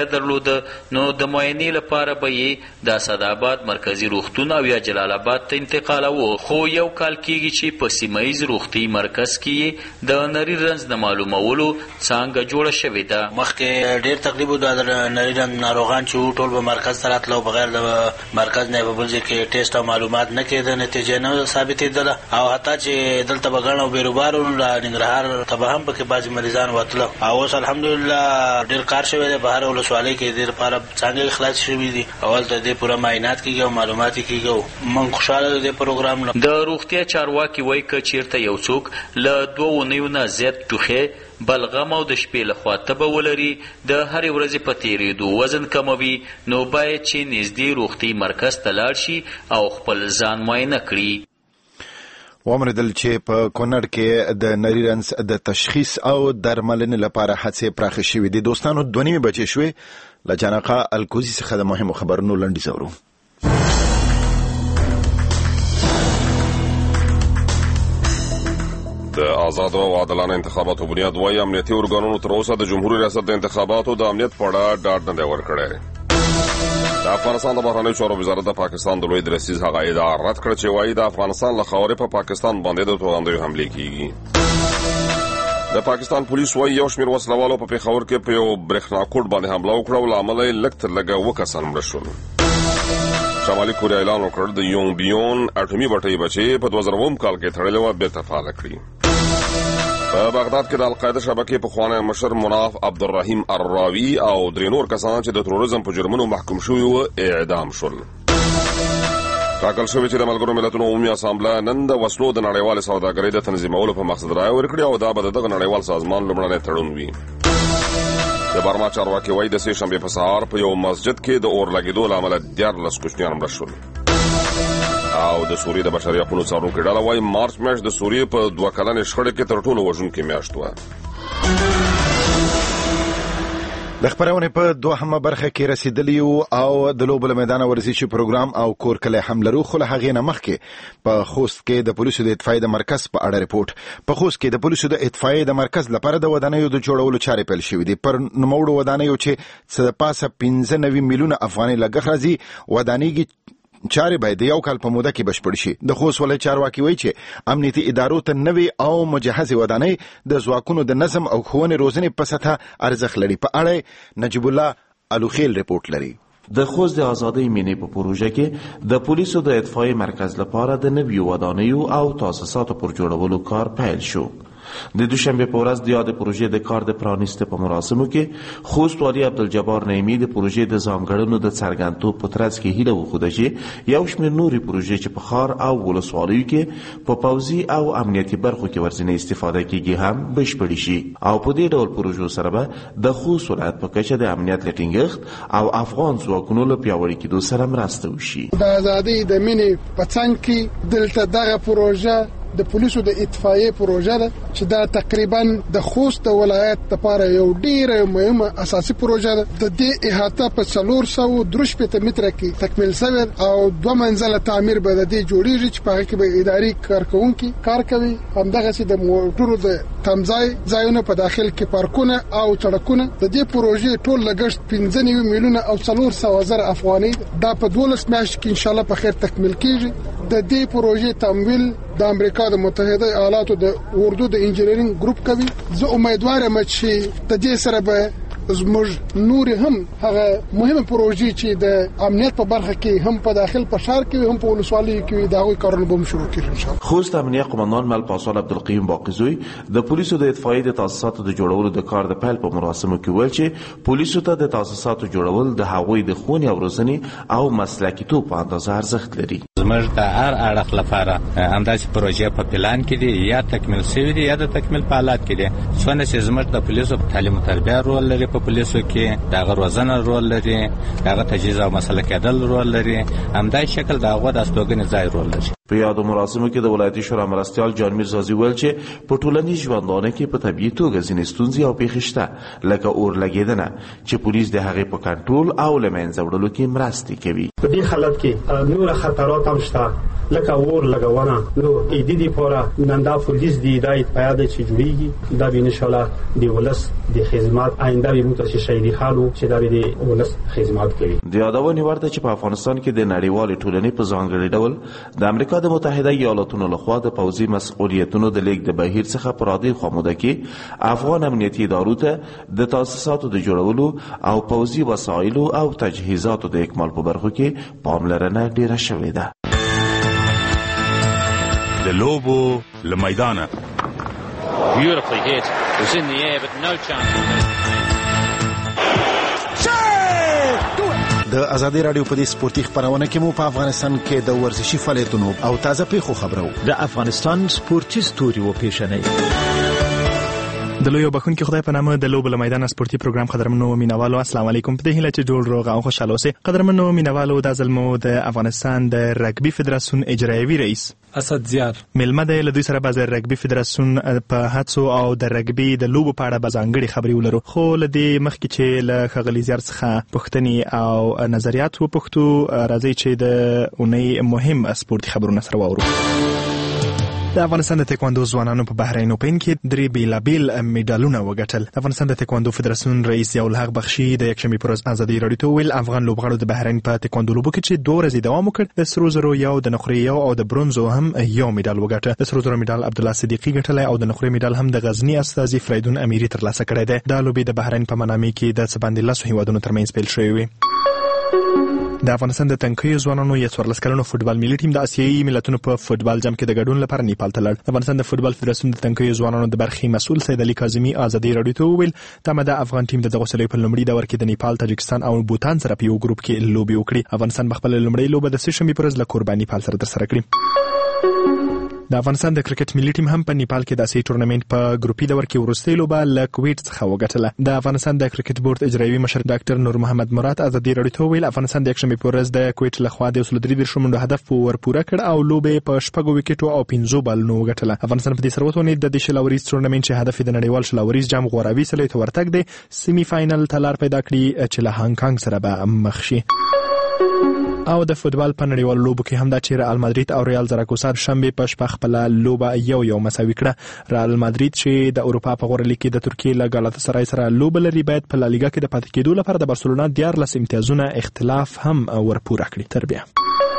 درلود نو د معاینې لپاره به یې د اسداباد مرکزی روغتون او یا جلال آباد ته انتقالوه. خو یو کال کېږي چې په سیمه ییز روغتي مرکز کې د نري رنځ د معلومولو څانګه جوړه شوې ده. مخکې ډېر تقریبا د نري رنځ ناروغان چې ټول به مرکز ته راتلو بغیر د مرکز نه په بل ځای کې ټیسټ او معلومات نه کېده، نتیجه نه ثابتېدله او حتی چې دلته به ګڼ او بیروبارو ننګرهار ته به هم پکې بعضې مریضان وتله. او اوس الحمدلله ډېر کار شوی دی. په هره ولسوالۍ کې دې لپاره څانګې خلاص شوي دي او هلته دې پوره معاینات کېږي او معلومات یې کېږي او موږ خوشحاله د دې پروګرام نه. د روغتیا چارواکي وایي که چېرته یو څوک له دوه اونیو نه زیات ټوخی، بلغم او د شپې لخوا تبه ولري، د هرې ورځې په تېرېدو وزن کموي، نو باید چې نږدې روغتي مرکز ته لاړ شي او خپل ځان معاینه کړي. وامردل چې په کونړ کې د نري رنځ د تشخیص او درملنې لپاره هڅې پراخې شوې دي. دوستانو دوه نیمې بجې شوې. له جانقه الکوزي څخه د مهمو خبرونو لنډیز اورو. د آزادو او عادلانه انتخاباتو بنیاد وایي امنیتي ارګانونو تر اوسه د جمهوریت ریاست د انتخاباتو د امنیت په اړه ډاډ نه دی ورکړی. د افغانستان د بهرنیو چارو وزارت د پاکستان د لوی درستیز هغه ادعا رد کړه چې وایي د افغانستان له خاورې په پاکستان باندې د توغندیو حملې کیږي. د پاکستان پولیس وایي یو شمېر وسلوالو په پېښور کې په یو برېښناکوټ باندې حمله وکړه او له امله یې لږ تر لږه اووه کسان مړه شول. شمالي کوریا اعلان وکړ د یونګ بیون اټومي بټۍ به چې په دوه زره اووم کال کې تړلې وه بېرته فعاله کړي. په بغداد کې د القاعده شبکې پخوانی مشر مناف عبدالرحیم الراوي او درې نور کسان چې د تروریزم په جرمونو محکوم شوي وو اعدام شول. ټاکل شوی چې د ملګرو ملتونو عمومي اسامبله نن د وسلو د نړیوالې سوداګرۍ د تنظیمولو په مقصد رایه ورکړي او دا به د دغه نړیوال سازمان لومړنی تړون وي. د برما چارواکي وایي د سې شنبې په سهار په یو مسجد کې د اور لګېدو له امله دیارلس کوچنیان مړه شول. او د سوریې د بشري حقونو څارونکې ډله وایي مارچ میاشت د سوریې په دوه کلنې شخړې کې تر ټولو وژونکې میاشت وه. د خبرونې په دوهمه برخه کې رسیدلی یو او د لوبو له میدانه ورزشي پروګرام او کور کلی هم لرو. خو له هغې نه مخکې په خوست کې د پولیسو د اطفائیې د مرکز په اړه ریپورټ. په خوست کې د پولیسو د اطفائیې د مرکز لپاره د ودانیو د جوړولو چارې پیل شوې دي. پر نوموړو ودانیو چې څه د پاسه پنځه نوي میلیونه افغانۍ لګښت راځي، ودانیږي چارې باید د یو کال په موده کې بشپړ شي. د خوست ولایت چارواکي وایي چې امنیتي ادارو ته نوې او مجهزې ودانۍ د ځواکونو د نظم او ښوونې روزنې په سطحه ارزښت لري. په اړه نجیب الله الوخیل ریپورټ لري. د خوست د آزادۍ مینې په پروژه کې د پولیسو د اطفائیې مرکز لپاره د نویو ودانیو او تاسیساتو پر جوړولو کار پیل شو. د دوشنبه په ورځ د یاد پروژې د کار د پرانیسته په مراسمو کې خوست والي عبدالجبار نعیمي د پروژې د ځانګړنو د څرګندتوب په ترڅ کې هیله وښوده چې یو شمېر نورې پروژې چې په ښار او ولسوالیو کې په پوځي او امنیتي برخو کې ورځنی استفاده کیږي هم بشپړې شي او په دې ډول پروژو سره به د خوست ولایت په کچه د امنیت له ټینګښت او افغان ځواکونو له پیاوړي کېدو سره مرسته وشي. د ازادۍ د مینې په څنګ کې دلته دغه پروژه د پولیسو د اطفائیې پروژه ده چې دا تقریبا د خوست ولایت لپاره یو ډیره مهمه اساسي پروژه ده. د دې احاطه په څلور سوه درې شپېته متره کې تکمیل شوی او دوه منزله تعمیر به د دې جوړیږي چې په هغه کې به اداري کارکونکي کار کوي. همدغسې د موټرو د تمځای ځایونه په داخل کې پارکونه او سړکونه. د دې پروژې ټول لګښت پنځه نوي میلیونه او څلور سوه زره افغانۍ دا په دولس میاشتو کې انشاءالله په خیر تکمیل کیږي. د دې پروژې تمویل د امریکا د متحده ایالاتو د اردو د انجینرینګ ګروپ کوي. زه امیدوار یم چې د دې سره به زموږ نور هم هغه مهمه پروژې چې د امنیت په برخه کې هم په داخل په ښار کې هم په ولسوالیو کې دا غوي کارونه به شروع کیږي ان شاء الله. خوست امنیه قومندان ملپاسال عبدالقیوم باقیزوی د پولیسو د اطفائیې د تاسیساتو د جوړولو د کار د پیل په مراسمو کې ویل چې پولیسو ته د تاسیساتو جوړول د هغوی د ښوونې او روزنې او مسلکیتوب په اندازه ارزښت لري. زموږ د هر اړخ لپاره همداسې پروژې په پلان کې دي یا تکمیل شوي دي یا د تکمیل په حالات کې دي. څونه چې زموږ د پولیسو په تعلیم او تربیه رول لري، په پولیسو کې دغه روزنه رول لري، دغه تجهیز او مسلکیدل رول لري، همدای شکل دغه د استوګنې ځای رول لري. په یادو مراسمو کې د ولایتي شورا مرستیال جان میرزازي ویل چې په ټولنیز ژوندانه کې په طبیعي توګه ځینې ستونزې او پیښې شته لکه اور لګېدنه چې پولیس د هغې په کنټرول او له منځه وړلو کې مرستې کوي. په دې حالت کې نور خطرات هم شته لکه اور لګونه. نو ایدي دی پوره نن دا پولیس دی دا پیاده چې جوړیږي دا به ان شاء الله دی ولس د خدمات آینده به متوسي شهیدی حالو چې دا به دی ولس خدمات کوي. د یادونه ورته چې په افغانستان کې د نړیوال ټولنې په ځانګړي ډول د امریکا د متحده ایالاتونو لخوا د پوځي مسؤلیتونو د لیږد د بهیر څخه په راډیو خاموده کې افغان امنیتي ادارو ته د تاسیساتو د جوړولو او پوځي وسایلو او تجهیزاتو د اکمال په برخو کې پاملرنه ډیره شوې ده. د لوبو له میدانه Beautifully hit. It was in the air but no chance. د ازادي رادیو په دې سپورتي خبرونه کې مو په افغانستان کې د ورزشي فعالیتونو او تازه پیښو خبرو. د افغانستان سپورتي ستوري و پیښنې د لوی بخون کې خدای په نامه د لوبو له میدان سپورتي پروګرام قدرمنو مینوالو السلام علیکم. په دې هیله چې جوړ روغ او خوشاله اوسئ. قدرمنو مینوالو د ځلمو د افغانستان د رګبي فدراسیون اجرایوي رئیس اسد زیار ملمه د لدوی سره باز رګبي فدراسیون په هڅو او د رګبي د لوبو په اړه بزانګړي خبري ولرو. خو لدی مخکې چې له خغلی زیار څخه پښتني او نظریات و پښتو راځي چې د اونۍ مهم سپورتي خبرونه سره واورو. د افغانستان د تکواندو ځوانانو په بحرین اوپن کې درې بیلابیل میډالونه وګټل. د افغانستان د تکواندو فدراسیون رئیس ضیاء الحق بخشي د یکشنبې پر ورځ ازادي راډیو ته ویل افغان لوبغاړو د بحرین په تکواندو لوبو کې چې دوه ورځې دوام وکړ د سرو زرو یو د نقرې یو او د برونزو هم یو میډال وګټه. د سرو زرو میډال عبدالله صدیقي ګټلی او د نقرې میډال هم د غزنی استاذي فریدون امیری ترلاسه کړی دی. دا لوبې د بحرین په منامې کې د څه باندې لسو هیوادونو ترمنځ پیل شوې وي. د افغانستان د تنکیو ځوانانو یو څوارلس کلنو فوټبال ملي ټیم د اسیایي ملتونو په فوټبال جام کې د ګډون لپاره نیپال ته لاړ. د افغانستان د فوټبال فدراسیون د تنکیو ځوانانو د برخې مسؤل سید علي کاظمي ازادي راډیو ته وویل تمه د افغان ټیم د دغه سلې په لومړي دور کې د نیپال، تاجکستان او بوتان سره په یو ګروپ کې لوبي وکړي. افغانستان خپل لومړی لوبه د سشنبې پر ورځ له کوربا نیپال سره ترسره کړې. د افغانستان د کرکټ ملي ټیم هم په نیپال کې د اسیایي ټورنمنت په ګروپي دور کې وروستۍ لوبه له کویټ څخه وګټله. د افغانستان د کرکټ بورډ اجرایوي مشر ډاکټر نور محمد مراد ازادي راډیو ته ویل افغانستان د یکشنبې په ورځ د کویټ لخوا د یو سل درې دېرش منډو هدف ورپوره کړ او لوبې په شپږو وکټو او پنځو بالونو وګټله. افغانستان په دې سره وتوانید د شلاوریز ټورنمنت چې هدف د نړیوال شلاوریز جام غوراوي سلې ته ورتګ دی سیمي فائنل ته لار پیدا کړي چې له هانګ کانګ سره به مخ شي. او د فوتبال په نړیوالو لوبو کې هم دا چې رئال مادرید او ریال زراګوسا شنبه په شپه خپل لوبه یو یو مساوي کړه. رئال مادرید چې د اروپا په غوړه لیګ کې د ترکیې له ګالاتا سره لوبه لري باید په لالیګا کې د پاتې کېدو لپاره د بارسلونا دیارلس امتیازونه اختلاف هم ورپوره کړي. تر بیا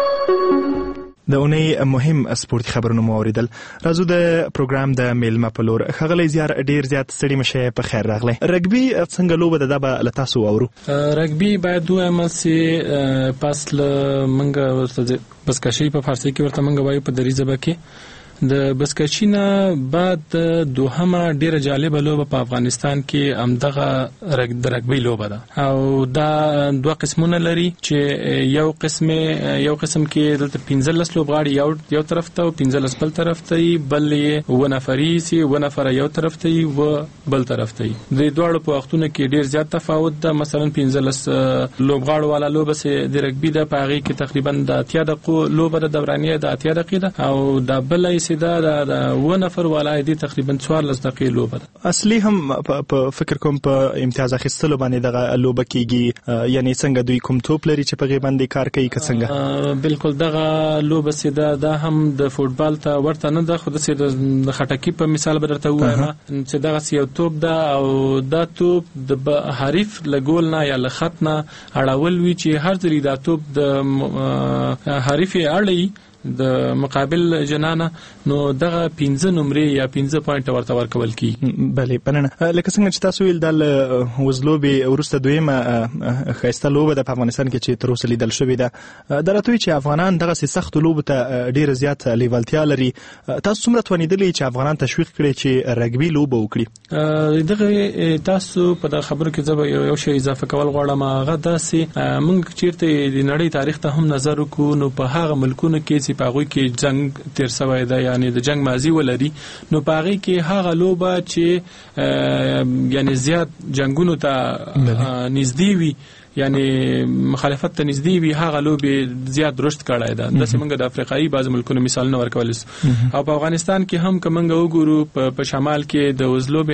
د اونۍ مهم سپورتي خبرونه مو اوریدل. راځو د پروګرام د میلمه په لور. خغلی زیار ډیر زیات ستړي مشه په خیر راغلی. رګبي څنګه لوبه ده به له تاسو اورو. رګبي باید دوه مې پاس له منګه ورته بسکشي په فارسی کې ورته منګه وایو په دری ژبه کې. د بسکچینا بعد دوهمه ډیره جالبه لوبه په افغانستان کې امدغه رګبي لوبه ده او دا دوه قسمونه لري چې یو قسم یو قسم کې دلته پنځلس لوبغاړي یو یو طرف ته او پنځلس بل طرف ته بل یې و نفري سي و نفر یو طرف ته و بل طرف ته. د دوه په وختونو کې ډیر زیات تفاوت ده. مثلا پنځلس لوبغاړو والا لوبه سي د رګبي د پاغي کې تقریبا د اتیا دقیقو لوبه د دورانیه د اتیا دقیقه او د بل دا د و نفر ولای دي تقریبا څوارلس دقیقې لوبه ده. اصلي هم په فکر کوم په امتیاز اخیستلو باندې دغه لوبه کیږي یعنی څنګه دوی کوم توپ لري چې په غي باندې کار کوي که څنګه؟ بالکل دغه لوبه سیده ده هم د فوتبال ته ورته نه ده خو د سیده د خټکی په مثال بدرته وایم چې دغه یو توپ ده او دا توپ د حریف لګول نه یا لخط نه اړول وی چې هر ځلی دا توپ د حریف اړي د مقابل جنانه نو دغه پنځه نمرې یا پنځه پوینټ ورته ورکول کی. بله پننه لکه څنګه چې تاسو ویل د وزلوبې ورسته دویمه خاصه لوبه د افغانستان کې چې تر اوسه لیدل شوې ده. درته چې افغانان دغه سخت لوبه ته ډیر زیات لیوالتیا لري. تاسو څومره توانیدلی چې افغانان تشویق کړي چې رګبي لوبه وکړي؟ دغه تاسو په د خبرو کې زبر یو شی اضافه کول غواړم. هغه داسې موږ چیرته د نړۍ تاریخ ته هم نظر وکړو نو په هغه ملکونو کې چې په هغه کې جنگ تیر شوی دی یعنی د جنگ ماضی ولري نو په هغه کې هغه لوبه چې یعنی زیات جنگونو ته نږدې وي یعنی مخالفت ته نږدې وي هغه لوبې زیات رشد کړای دا د سیمنګ د افریقایي بعض ملکونو مثالونه ورکول او په افغانستان کې هم کومنګ وګورو په شمال کې د وزلوب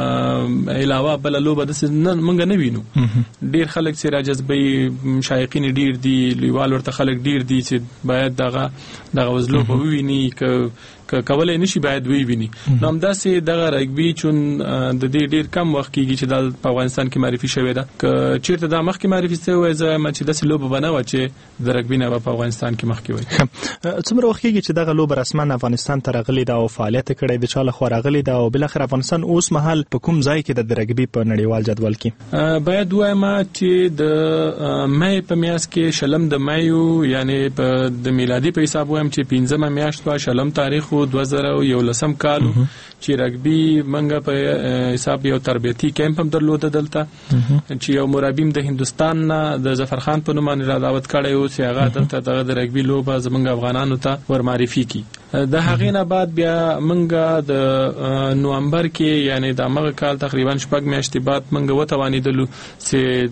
نه علاوه بل لوبه د منګ نه وینو ډیر خلک چې راجذبي شایقین ډیر دي لیوال ورته خلک ډیر دي چې باید دغه دغه وزلوب وویني ک کولای نشي باید وی ویني نو همداسې دغه رګبي چون د دې ډیر کم وخت کېږي چې د افغانستان کې معرفي شوی دا ک چیرته د مخ کې معرفي شوی وای زما چې د لوب بناوه چې د رګبي نه په افغانستان کې مخ کې وای څومره وخت کېږي چې دغه لوب رسمن افغانستان ته راغلي دا او فعالیت کړی د چاله خو راغلي دا او بل اخر افغانستان اوس مهال په کوم ځای کې د رګبي په نړیوال جدول کې باید وایم چې د مې په میاشت کې شلم د مایو یعنی په د میلادي په حساب وایم چې پنځمه میاشت وا شلم تاریخ دوه زره یو لسم کالو چې رګبي منګه په حساب یو تربیتی کیمپ هم درلوده دلته چې یو مربیم د هندستان نه د ظفر خان په نوم باندې را دعوت کړی او چې هغه دلته د رګبي لوبه زمونږ افغانانو ته ور معرفي کی د هغې نه بعد بیا منګه د نومبر کې یعنی د هغه کال تقریبا شپږ میاشتې بعد منګه وتوانیدلو چې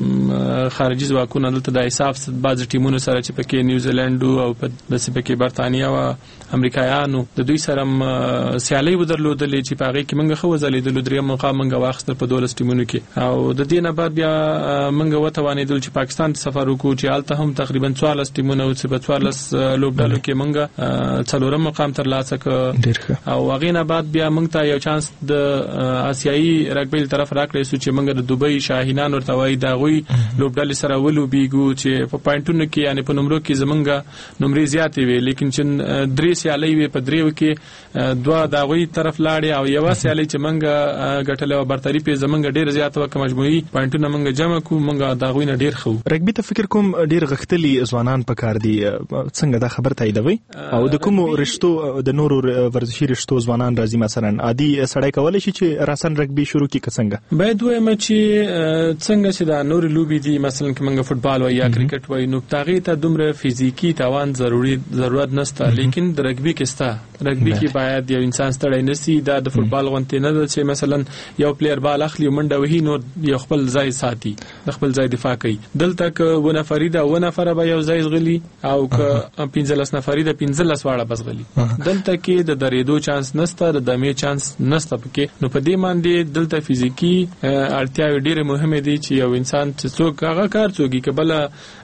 د خارجي ځواکونو دلته د حساب بعض ټیمونو سره چې پکې نیوزیلند او په داسې پکې برتانیا او امریکایانو د دوی سره سیالي ودرلودلې چې په هغه کې منګه خو ځلیدلو درې مقام منګه واخستل په دولس ټیمونو کې او د دې نه بعد بیا منګه وتوانیدل چې پاکستان ته سفر وکړو چې الته هم تقریبا څوارلس ټیمونه او چې په څوارلس لوبډالو کې منګه څلورم مقام ترلاسه کړ او هغه نه بعد بیا موږ ته یو چانس د آسیایي رګبي طرف راکړی سو چې موږ د دوبۍ شاهینان ورته وای دا غوي لوبډال سره ولوبېګو چې په پاینټونو کې یعنی په نمبرو کې زمونږ نمرې زیاتې وي لیکن چې درې سیالي وي په دریو کې دوه دا غوي طرف لاړې او یو سیالي چې موږ ګټلې او برتری په زمونږ ډیر زیات وکه مجموعي پاینټونه موږ جمع کوو موږ دا غوي نه ډیر خو رګبي ته فکر کوم ډیر غختلي ځوانان پکار دي څنګه دا خبر تاییدوي او د کوم رشتو د نورو ورزشي رشتو ځوانان راځي مثلا عادي سړی کولای شي چې راسن رګبي شروع کی څنګه باید وایم چې څنګه چې دا نور لوبي دي مثلا کومه فوتبال او یا کرکټ وای نو تاغي ته دومره فزیکی توان ضروري ضرورت نشته لیکن د رګبي کې ستا رګبي کې باید یو انسان ستړی نشي دا د فوتبال غونټه نه ده چې مثلا یو پلیر بال اخلي منډه وهي نو یو خپل ځای ساتي د خپل ځای دفاع کوي دلته ک ونه فريده ونه فر به یو ځای غلي او ک پنځلس نفرې د پنځلس واړه بس غلي دلته کې د درېدو چانس نشته د دمې چانس نشته پکې نو په دې باندې دلته فزیکی اړتیاوې ډېره مهمه دي چې یو انسان چې څوک هغه کار څوکي کبل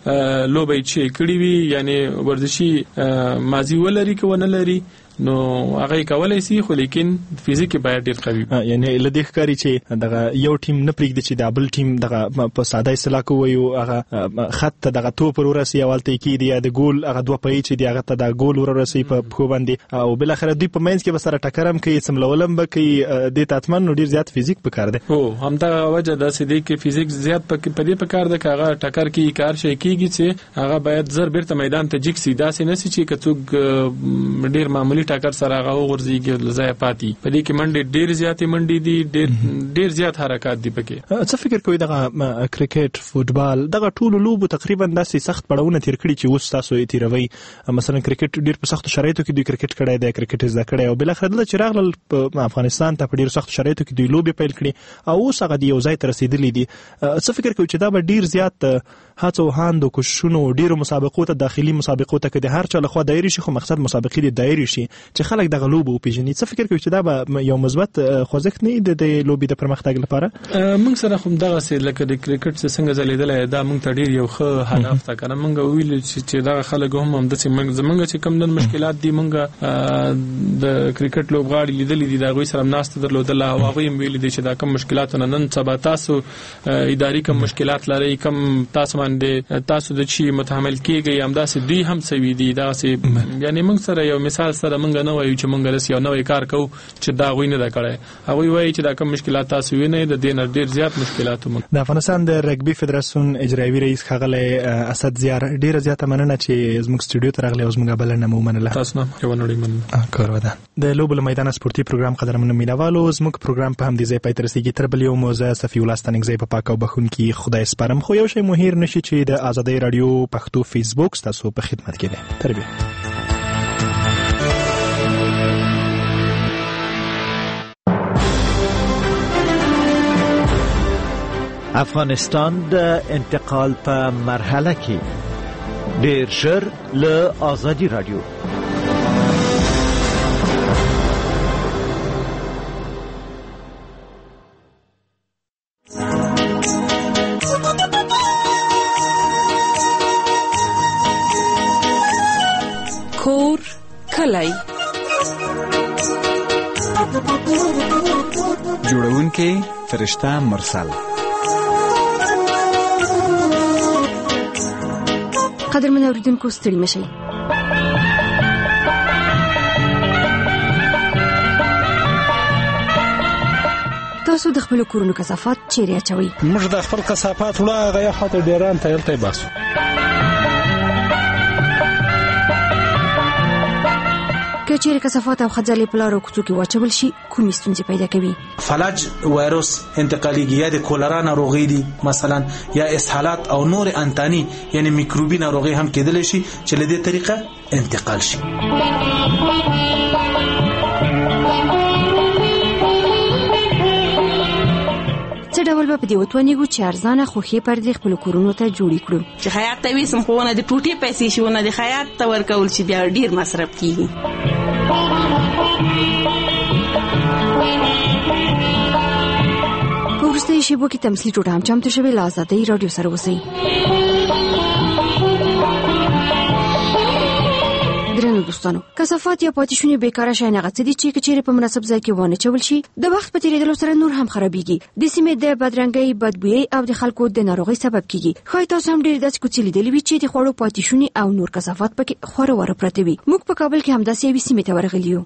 لوبي چې کړی وي یعنی ورزشي ماضي ولري کو نه لري نو هغه کولای شي خو لیکن فزیک باید ډیر قوي یعنی لدې ښکاری چې دغه یو ټیم نه پریږدي چې د بل ټیم دغه په ساده اصطلاح کوي هغه خط دغه توپ ورسي اولته کې دی د ګول هغه دوه پي چې دی هغه ته د ګول ورسي په خو باندې او بل اخر دوی په مینس کې بسره ټکرم کوي سملولم به کوي د تاتمن ډیر زیات فزیک پکار دی او همدا وجه د سې کې فزیک زیات پکې پدې پکار دی هغه ټکر کې کار شي کیږي چې هغه باید زر بیرته میدان ته جګ سي دا سې نسی چې کڅوګ ډیر معمولی ټاکر سره هغه ورزيږي لزای پاتې په دې کې منډې ډېر زیاتې منډې دي ډېر ډېر زیات حرکت دي پکې څه فکر کوي دغه کرکټ فوتبال دغه ټول لوبو تقریبا داسې سخت پړاوونه تیر کړي چې اوس تاسو یې تیروي مثلا کرکټ ډېر په سخت شرایطو کې دوی کرکټ کړی دی کرکټ زده کړی او بل اخر د چراغ په افغانستان ته په ډېر سخت شرایطو کې دوی لوبي پیل کړي او اوس هغه دی یو ځای ته رسیدلی دي څه فکر کوي چې دا به ډېر زیات هڅو هاند او کوششونو ډېرو مسابقو ته داخلي مسابقو ته کې هر چا له خوا دایري شي خو مقصد مسابقې دی دایري شي چې خلک دغه لوبو پیژني څه فکر کوي چې دا به یو مثبت خوځښت نه دی د لوبي د پرمختګ لپاره موږ سره هم دغه څه لکه د کرکټ څنګه زلیدل دا موږ ته ډیر یو ښه هدف تا کنه موږ ویل چې دا خلک هم هم د څه زمونږ چې کم د مشکلات دي موږ د کرکټ لوبغاړي لیدل دي دا غوي سره ناشته درلودل او هغه هم ویل دي چې دا کم مشکلاتونه نن سبا تاسو اداري کم مشکلات لري کم تاسو باندې تاسو د چی متحمل کیږي هم دا سې دوی هم سوي دي دا سې یعنی موږ سره یو مثال سره موږ نه وایو چې موږ لس یو نوې کار کوو چې دا غوي نه دا کړی هغه وایي چې دا کوم مشکلات تاسو وینئ د دې نه ډیر زیات مشکلات مون د افغانستان د رګبي فدراسیون اجرایي رئیس ښاغلی اسد زیار ډیر زیاته مننه چې زموږ سټوډیو ته راغلی او زموږ بلنه مو منله تاسو نه یو نړۍ مننه کار ودا د لوبو میدان سپورتي پروګرام قدرمنو مینوالو زموږ پروګرام په هم دي ځای پای تر رسیدي تر بل یو موزه صفي الله ستنګ ځای په پاک او بخون کې خدای سپارم خو یو شی مهیر نشي چې د آزادۍ رادیو پښتو فیسبوک تاسو په خدمت کې ده تربیه افغانستان د انتقال په مرحله کې ډیر ژر له آزادي رادیو. کور کلی جوړونکې فرشته مرسل. قدرمن اوریدونکو ستړي مشئ. تاسو د خپل کورونو کثافات چیرې اچوئ؟ موږ د خپل کثافات وړه هغه خاطر ډیران ته یلته باسو. که چیرې کثافات او خځلې په لارو کوڅو کې واچول شي کومې ستونزې پیدا کوي؟ فلج وایروس انتقالیږي، یا د کولرا ناروغي دي مثلا، یا اسهالات او نور انتاني یعنی میکروبي ناروغي هم کېدلی شي چې له دې طریقه انتقال شي. څه ډول به په دې وتوانیږو چې ارزانه خوښې پردې خپل کورونو ته جوړې کړو؟ چې خیاط ته ویسم خو نه د ټوټې پیسې شي، نه د خیاط ته ورکول شي بیا ډیر مصرف کیږي. په وروستیو شیبو کې تمثیلي ټوټه هم چمتو شوې. له آزادۍ راډیو سره اوسئ. درنو دوستانو، کثافات یا پاتې شونې بیکاره شیان هغه څه دي چې کچېرې په مناسب ځای کې ونه چول شي د وخت په تېرېدلو سره نور هم خرابېږي، د سیمې د بدرنګۍ، بدبویۍ او د خلکو د ناروغۍ سبب کیږي. ښایي تاسو هم ډېرې داسې کوڅې لیدلې وي چې د خوړو پاتې شونې او نور کثافات پکې خوره وره پراته وي. موږ په کابل کې همداسې یوې سیمې ته ورغلي یو.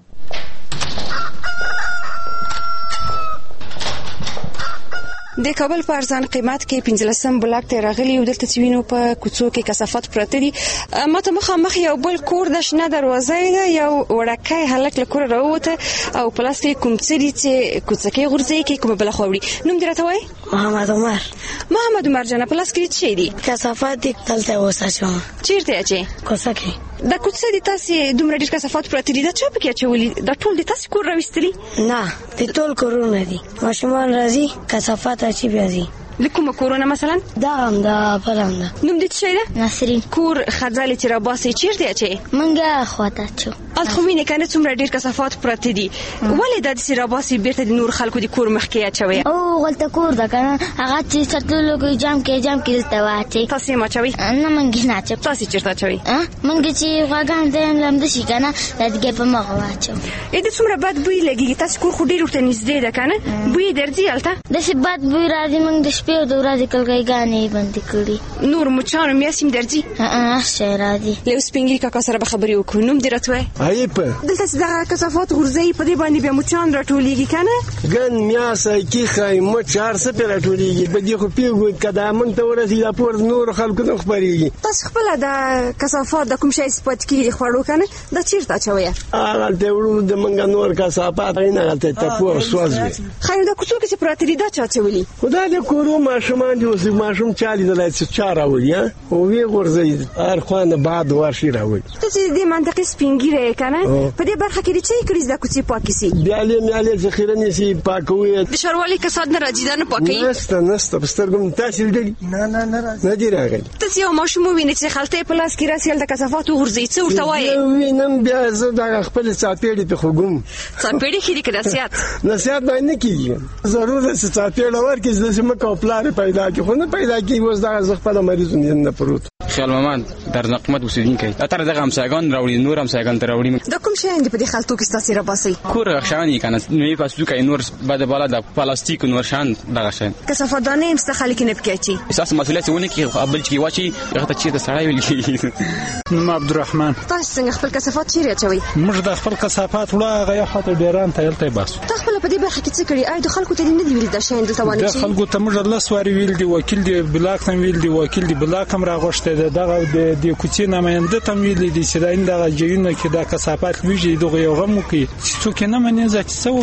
د کابل په ارزان قیمت کې پنځلسم بلاک ته راغلي یو. دلته چې وینو په کوڅو کې کثافات پراته دي. ماته مخامخ یو بل کور د شنه دروازه ده، یو وړکی هلک له کوره راووته او په لاس کې کوم څه دي چې کوڅه کې غورځوي کې کومه بله خوا وړي. نوم دې راته وایي؟ محمد عمر. محمد عمر جانه، په لاس کې څه دي؟ کثافات دي. دلته وساچوم. چیرته اچې؟ کوڅه کې. دا کوڅه دي تاسې دومره ډېر کثافات پراته دي، دا چا پکې اچولي؟ دا ټول د تاسې کور راویستلي؟ نه، د ټول کورونه دي. ماشومان راځي کثافات اچي بیا ځي. د کومه کورونه مثلا؟ دا هم دا بل هم ده. نوم دې څه شی ده؟ نسرین. کور خځلې چې راباسئ چیرته اچئ؟ منګه خواته اچو. هلته خو وینې که نه څومره ډېر کثافات پراته دي، ولې دا داسې راباسئ بېرته د نور خلکو د کور مخکې اچوئ؟ او غلطه کور ده که نه، هغه چې سطلو کې جام کې جام کې دلته واچئ. تاسې یې اچوئ؟ نه، منګې نه اچوم. تاسې چېرته اچوئ؟ منګې چې غواګان ځای لمده شي که نه، دا دګې په مخه واچوم. ای د څومره بد بوی لګېږي؟ تاسې کور خو ډېر ورته نږدې ده که نه؟ بوی یې درځي هلته؟ داسې بد بوی راځي. موږ د شپې او د ورځې کړکۍ بندې کړي. نور مچانو میاسې هم درځي؟ هر شی راځي. له یو سپین ږیري کاکا سره به خبرې وکړو. نوم دې راته وایه؟ ایوب. دلته چې دغه کثافات غورځوي په دې باندې بیا مچان راټولېږي که نه؟ ګن میاسه کیښی مچ هر څه پرې راټولېږي. په دې خو پوهېږو که دا موږ ته ورسېږي دا پور نورو خلکو ته خپرېږي. تاسو خپله دا کثافات د کوم شی چې پاتې کېږي د خوړو که نه، دا چېرته اچوئ؟ هغلته وړو د موږ نور کثافات نه هلته تپو او سوز وي. ښایي دا کوڅو کې چې پراته دي دا چا اچولي؟ خو دا د کورو ماشومان دي. اوس ماشوم چا لیدلی چې چا راوړي او ویې غورځوي، هر خوا نه باد ورشي راوړي. ته چې د دې منطقې سپین ږیری یې که نه، په دې برخه کې دې څه یې کړي چې دا کوڅې پاکې سي؟ بیالې میالې ذخیره نیسي، پاکوي. د ښاروالۍ کسات نه راځي دا نه پاکوي؟ نسته نسته په سترګو مې تاسې لیدلي؟ نه نه نه راځي. نه دي راغلي. ته چې یو ماشوم ووینې چې خلطه یې په لاس کې راسي هلته کثافات وغورځوي، څه ورته وایې؟ زه وینم بیا زه دغه خپلې څاپېړې پې خوږم. څاپېړې ښې دي که نصیحت؟ نصیحت باید نه کېږي. ضرور ده چې څاپېړه ورکړي چې داسې مه کوه پلار یې پیدا کړي، خو نه پیدا کېږي. اوس دغه زه خپله مریض یم نه پروت. خیال محمد در نقمت اوسیدونکی اتر دغه همسایگان راوړي، نور همسایگان ته راوړي. دا کوم شیان دي په دې خلطو کې ستاسې راباسئ؟ کور غشان یې که نه، نوې پاسلوکه نور بعد بالا د پلاستیک نور شان دغه شیان. کثافات دانې هم سته خلک یې نه پکې اچي. ستاسو مسؤلیت یې ونه کړي، بل چې واچي هغه ته چېرته سړی ویل کېږي. نوم عبدالرحمن. تاسو څنګه خپل کثافات چیرې اچوئ؟ موږ د خپل کثافات وړه هغه یو خواته ډیران ته یلته باسو. تا خپله په دې برخه کې څه کړي؟ آیا د خلکو ته دې نه دي ویلي دا شیان دلته وانه د خلکو ته موږ لس وارې ویل دي، وکیل دې بلاک ته ویل دي، وکیل دې بلاک هم راغوښتی دی، دغه د کوڅې نماینده ته ویلي دي چې دا دغه ځایونه کې دا کثافات لویږي، دغه یو غم وکړي چې څوک یې نه مني. زه چې څه وکړم؟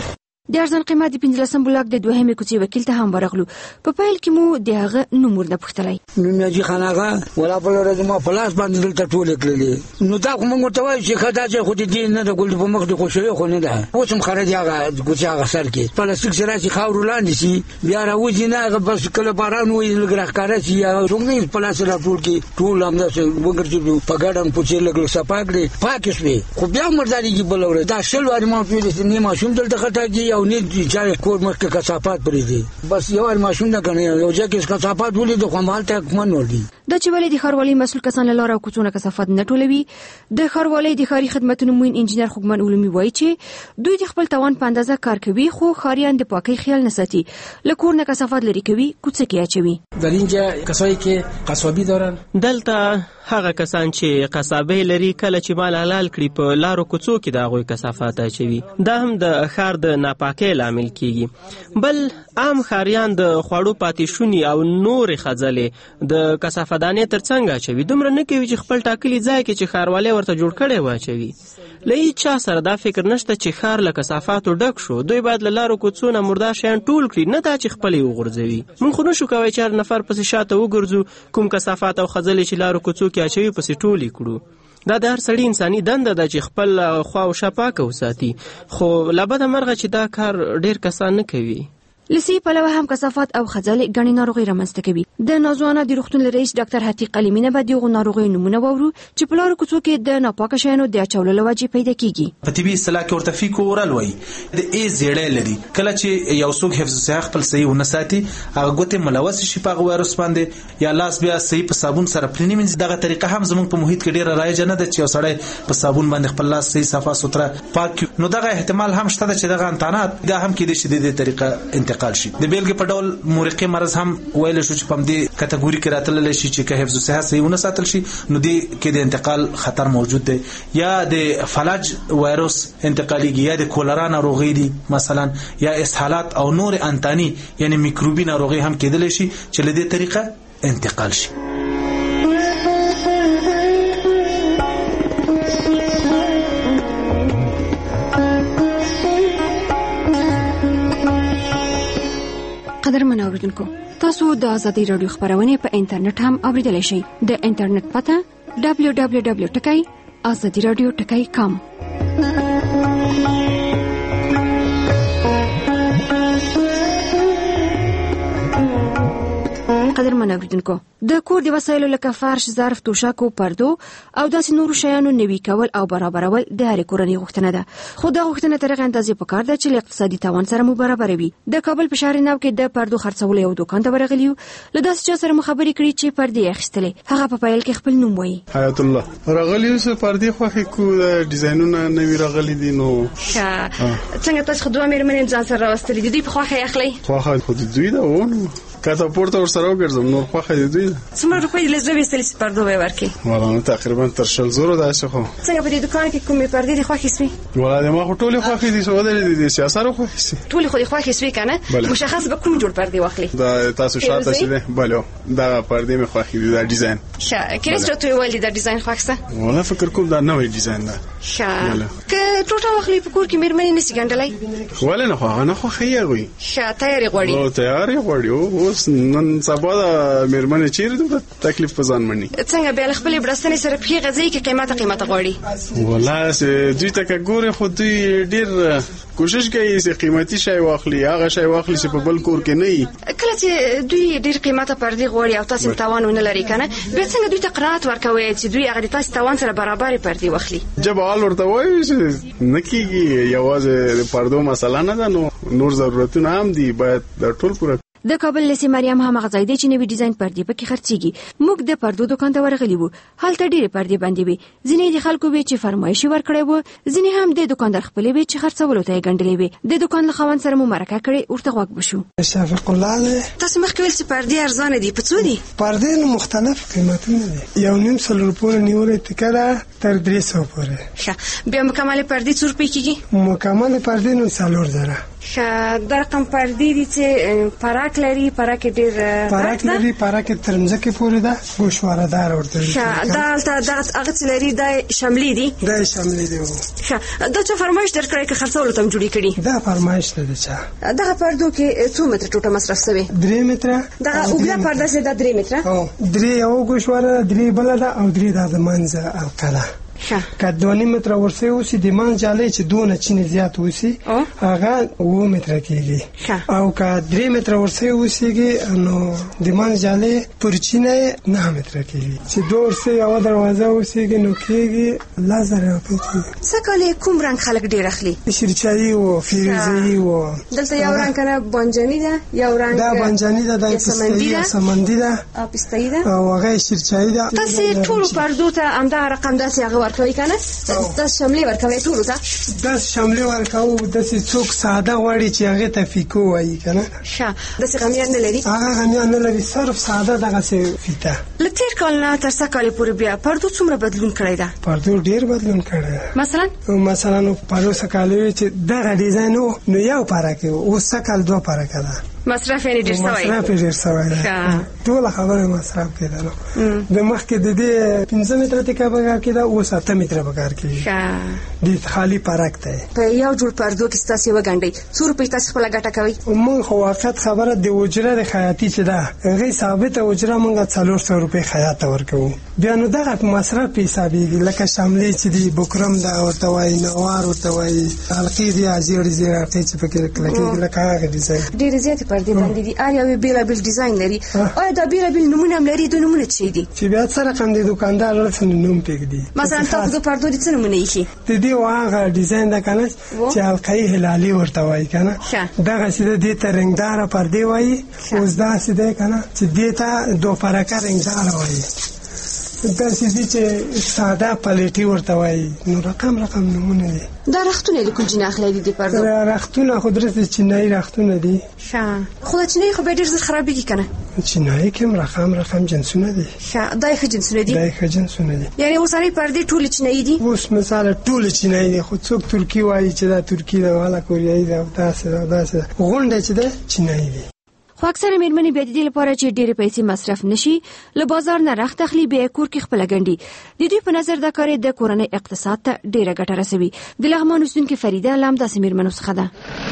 د ارزان قیمت د پنځلسم بلاک د دوهمې کوڅې وکیل ته هم ورغلو. په پیل کې مو د هغه نوم ورنه پوښتلی. نوم یې خان آغا ولا په ورځ ما پلاس باندې دلته ټول کړلې. نو دا کوم موږ ته وایي چې خدای چې خو دې نه د ګل په مخ د خوشوي خو نه ده. اوس هم خرج هغه کوڅه هغه سر کې پلاستیک سره چې خاور لاندې شي بیا راوځي نه هغه بس کله باران وي لګراخکاره شي یا څنګه پلاس را ټول کې ټول هم دا وګرځي په ګډم پوچې لګل صفاګړي پاکې شوي خو بیا مرداري کې بلوره دا شل واری ما پیل نه ماشوم دلته خټاږي او نه چې کور مخکې کثافات پرې دي بس یو واری ماشوم نه کنه یو ځکه کثافات ولې د خمالته کومن ور دي. د چوالي د ښاروالۍ مسؤل کسان لاره او کوڅونه کثافات نه ټولوي. د ښاروالۍ د ښاري خدماتو موین انجنیر خوګمن علومي وایي چې دوی د خپل توان په اندازه کار کوي خو ښاریان د پاکۍ خیال نه ساتي. له کور نه کثافات لري کوي کوڅه کې اچوي. در اینجا کسایی که قصابی دارن دلته هغه کسان چې قصابی لري کله چې مال حلال کړي په لارو کوڅو کې د هغوی کثافات اچوي. دا هم د ښار د ناپاکۍ لامل کیږي. بل عام ښاریان د خوړو پاتې شوني او نورې خځلې د کثافتدانې ترڅنګ اچوي. دومره نه کوي چې خپل ټاکلي ځای کې چې ښاروالۍ ورته جوړ کړی و اچوي. له هیڅ چا سره دا فکر نشته چې ښار له کثافاتو ډک شو. دوی باید له لارو کوڅو نه مردار شیان ټول کړي نه دا چې خپل یې وغورځوي. موږ خو نشو کولی چې هر نفر پسې شاته وګرځو کوم کثافات او خځلې چې لارو کوڅو کې اچوي پسې ټول یې کړو. دا د هر سړي انساني دنده ده چې خپل خوا او شا پاکه وساتي خو له بده مرغه چې دا کار ډېر کسان نه کوي. لسی پلوه هم کثافات او خځلې غني ناروغي رامنځته کوي. د نازوانه د روغتون رئیس ډاکټر حتیق علي مینه بعد یو ناروغي نمونه وورو چې په لارو کوڅو کې د ناپاکه شیانو د اچولو لوجې پیدا کیږي. په طبي اصطلاح کې ورته فیکو اورال وایي. د ای زیړې لري کله چې یو څوک حفظ صحه خپل صحیح ونه ساتي هغه ګوتې ملوث شي په وایروس باندې یا لاس بیا صحیح په صابون سره پرېنی منځ. دغه طریقه هم زموږ په محیط کې ډیره رایج نه ده چې یو سړی په صابون باندې خپل لاس صحیح صفا سوتره پاک. نو دغه احتمال هم شته چې دغه انتانات دا هم کې د شدید طریقه انتقال شي. د بیلګې په ډول مورقي مرض هم ویل شو چې په دې کټګوري کې راتللی شي چې که حفظ صحه صحیح ونه ساتل شي نو دې کې د انتقال خطر موجود دی. یا د فلج وایروس انتقالیږي یا د کولرا ناروغي دي مثلا یا اسهالات او نور انتاني یعنی میکروبي ناروغي هم کېدلی شي چې له دې طریقه انتقال شي. قدرمن اوریدونکو تاسو د ازادي رادیو خبرونه په انټرنیټ هم اوریدلای شئ. د انټرنیټ پته دبلیو دبلیو دبلیو ډاٹ ازادي رادیو ډاٹ کام. قدرمن اوریدونکو د کور د وسایلو لکه فرش، ظرف، توشک او پردو او داسې نورو شیانو نوي کول او برابرول د هر کورنۍ غوښتنه ده. خو دا غوښتنه تر هغه اندازې پکار ده چې له اقتصادي توان سره مو برابر وي. د کابل په شهر نو کې د پردو خرڅولو یو دکان ته ورغلیو. له داسې چا سره مو خبرې کړې چې پردې اخیستلې. هغه په پیل کې خپل نوم وایي. حیات الله راغلیو چې پردې خوښې کو ډیزاینونه نوي راغلي دي. نو ښه څنګه تاسو خو دوه مېرمنې ځان سره راوستلې دي په خوښه اخلي؟ خوښه خو دوی دا ونه کاته پورته ور سره وګرځم نور خوښه دي دوی. څومره روپۍ لږه وستلې پردو به ورکي؟ ولانه تقریبا تر شل زره داسې خو. څنګه په دې دکان کې کومې پردې د خوښې سوي؟ ولادي ما خو ټولې خوښې دي سو د دې سیاسره خوښې سي. ټولې خو د خوښې سوي کنه؟ مشخص به کوم جوړ پردې واخلي؟ دا تاسو شاته شي ده بلو دا پردې مې خوښې دي دا ډیزاین. ښه کله چې ته ویل دا ډیزاین خوښه؟ ولا فکر کوم دا نوې ډیزاین ده. ښه که ټوټه واخلي په کور کې مېرمنې نشي ګڼډلای؟ ولا نه خو نه خو خیه وي. ښه تیاری غوړي. او تیاری غوړي اوس نن سبا دا مېرمنې چیرې د تکلیف په ځان مني. څنګه به خپل برستنې سره په غزي کې قیمته قیمته غوړي؟ والله سه دوی ته ګوره خو دوی ډیر کوشش کوي چې قیمتي شی واخلي هغه شی واخلي چې په بل کور کې نه وي. کله چې دوی ډیر قیمته پردې غوړي او تاسو توان ونه لري کنه به څنګه دوی ته قرات ورکوي چې دوی هغه تاسو توان سره برابر پردې واخلي؟ جواب ورته وایي چې نکیږي یوازې پردو مسله نه ده نو نور ضرورتونه هم دي باید د ټول پوره. د کابل لسی مریم هم هغه ځای دی چې نوی ډیزاین پردې پکې خرڅيږي. موږ د پردو دکان ته ورغلی وو. هلته ډېرې پردې باندې وي. ځینې د خلکو وی چې فرمایش ورکړی وو، ځینې هم د دکاندار خپلې وی چې خرڅولو ته یې ګڼلې وي. د دکان له خاوند سره مو مرکه کړې ورته غوږ بشو. شفیق الله تاسو مخکې ویل چې پردې ارزانه دي، په څو دي؟ پردې نو مختلف قیمتونه دي. یو نیم سل روپۍ نیولې تکړه تر درې سوه پورې. ښه بیا مکمل پردې څو روپۍ کیږي؟ مکمل پردې نو څلور زره. ښه دا رقم پردې دي چې پراک لري پراک ډېر پراک لري پراک تر مځکې پورې ده ګوشواره دار ورته ښه دا هلته دغه هغه چې لري دا شملې دي دا شملې دي ښه دا چا فرمایش درکړی که خرڅولو ته هم جوړې کړي دا فرمایش ده د چا دغه پردو کې څو متره ټوټه مصرف سوی درې متره دغه اوږده پرده چې دا درې متره او درې یو ګوشواره درې بله ده او درې دا د منځ حلقه ده که دوه نیم متره ورسې اوسي د منځ جالۍ چې دونه چینې زیات اوسي هغه اوه متره کېږي او که درې متره ورسې اوسېږي نو د منځ جالۍ پر چینه یې نهه متره کېږي چې دوه ورسې یوه دروازه اوسېږي نو کېږي لس زره روپۍ کېږي سږ کال یې کوم رنګ خلک ډېر اخلي شیرچایي و فیروزه‌ایي و دلته یو رنګ کنه بانجاني ده یو رنګ دا بانجاني ده دا پسته‌ایي سمندي ده او پسته‌ایي ده او هغه شیرچایي ده تاسې ټولو پردو ته همدغه رقم داسې هغه ورکوي که نه داسې شملې ورکوي ټولو ته داسې شملې ورکوو داسې څوک ساده غواړي چې هغې ته فیکو وایي که نه ښه داسې غمیان نه لري هغه غمیان نه لري صرف ساده دغسې فیته له تېر کال نه تر سږ کال پورې بیا پردو څومره بدلون کړی ده پردو ډېر بدلون کړی مثلا مثلا پردو څه کال وي چې دغه ډیزاین و نو یو پارکې و اوس څه کال دوه پارکه ده مصرف یې ډېر سوی مصرف یې ډېر سوی ده ټوله خبره مصرف کېده نو د مخکې د دې پنځه متره تکه په کار کېده اوس اته متره په کار کېږي د خالي پارک دی په یو جوړ پردو کې ستاسې وګنډئ څو روپۍ تاسې خپله ګټه کوئ مونږ خو واقعیت خبره د حجره د خیاطي چې ده هغې ثابته حجره مونږ څلور سوه روپۍ خیاط ته ورکوو بیا نو دغه مصرف په حسابېږي لکه شملې چې دي بکرم ده ورته وایي نوار ورته وایي حلقې دي زیړې زیړې حلقې چې پکې کلکېږي لکه هغه ډیزاین ډېرې زیاتې پردې باندې دي هر یو یې بېلابېل ډیزاین لري آیا دا بېلابېل نومونه هم لري دوی نومونه څه دي چې بیا څه رقم دی دوکاندار ورته نوم پرېږدي مثلا تاسو د پردو دي څه نومونه ایښي د دې هغه ډیزاین ده که نه چې حلقه‌یي هلالي ورته وایي که نه دغسې ده دې ته رنګداره پردې وایي اوس داسې دی که نه چې دې ته دوپرکه رنګداره وایي داسې دي چې ساده پلیټي ورته وایي نو رقم رقم نومونه دي دا رختونه د کوم جناح لري دي پردو رختونه خو درسته چینایي رختونه دي ښه خو دا چینایي خو بیا ډېر زر خرابېږي که نه چینایي کې هم رقم رقم جنسونه دي ښه دا یې ښه جنسونه دي دا یې ښه جنسونه دي یعنې اوسنۍ پردې ټولې چینایي دي اوس مثاله ټولې چینایي دي خو څوک ترکي وایي چې دا ترکي ده والا کوریایي ده داسې ده داسې ده غونډه چې ده چینایي دي خو اکثره مېرمنې بیا د دې لپاره چې ډېرې پیسې مصرف نشي له بازار نه رخت اخلي بیا کور کې خپله ګنډي د دوی په نظر دا کار د کورنۍ اقتصاد ته ډېره ګټه رسوي د لغمان اوسېدونکې فریده له همداسې مېرمنو څخه ده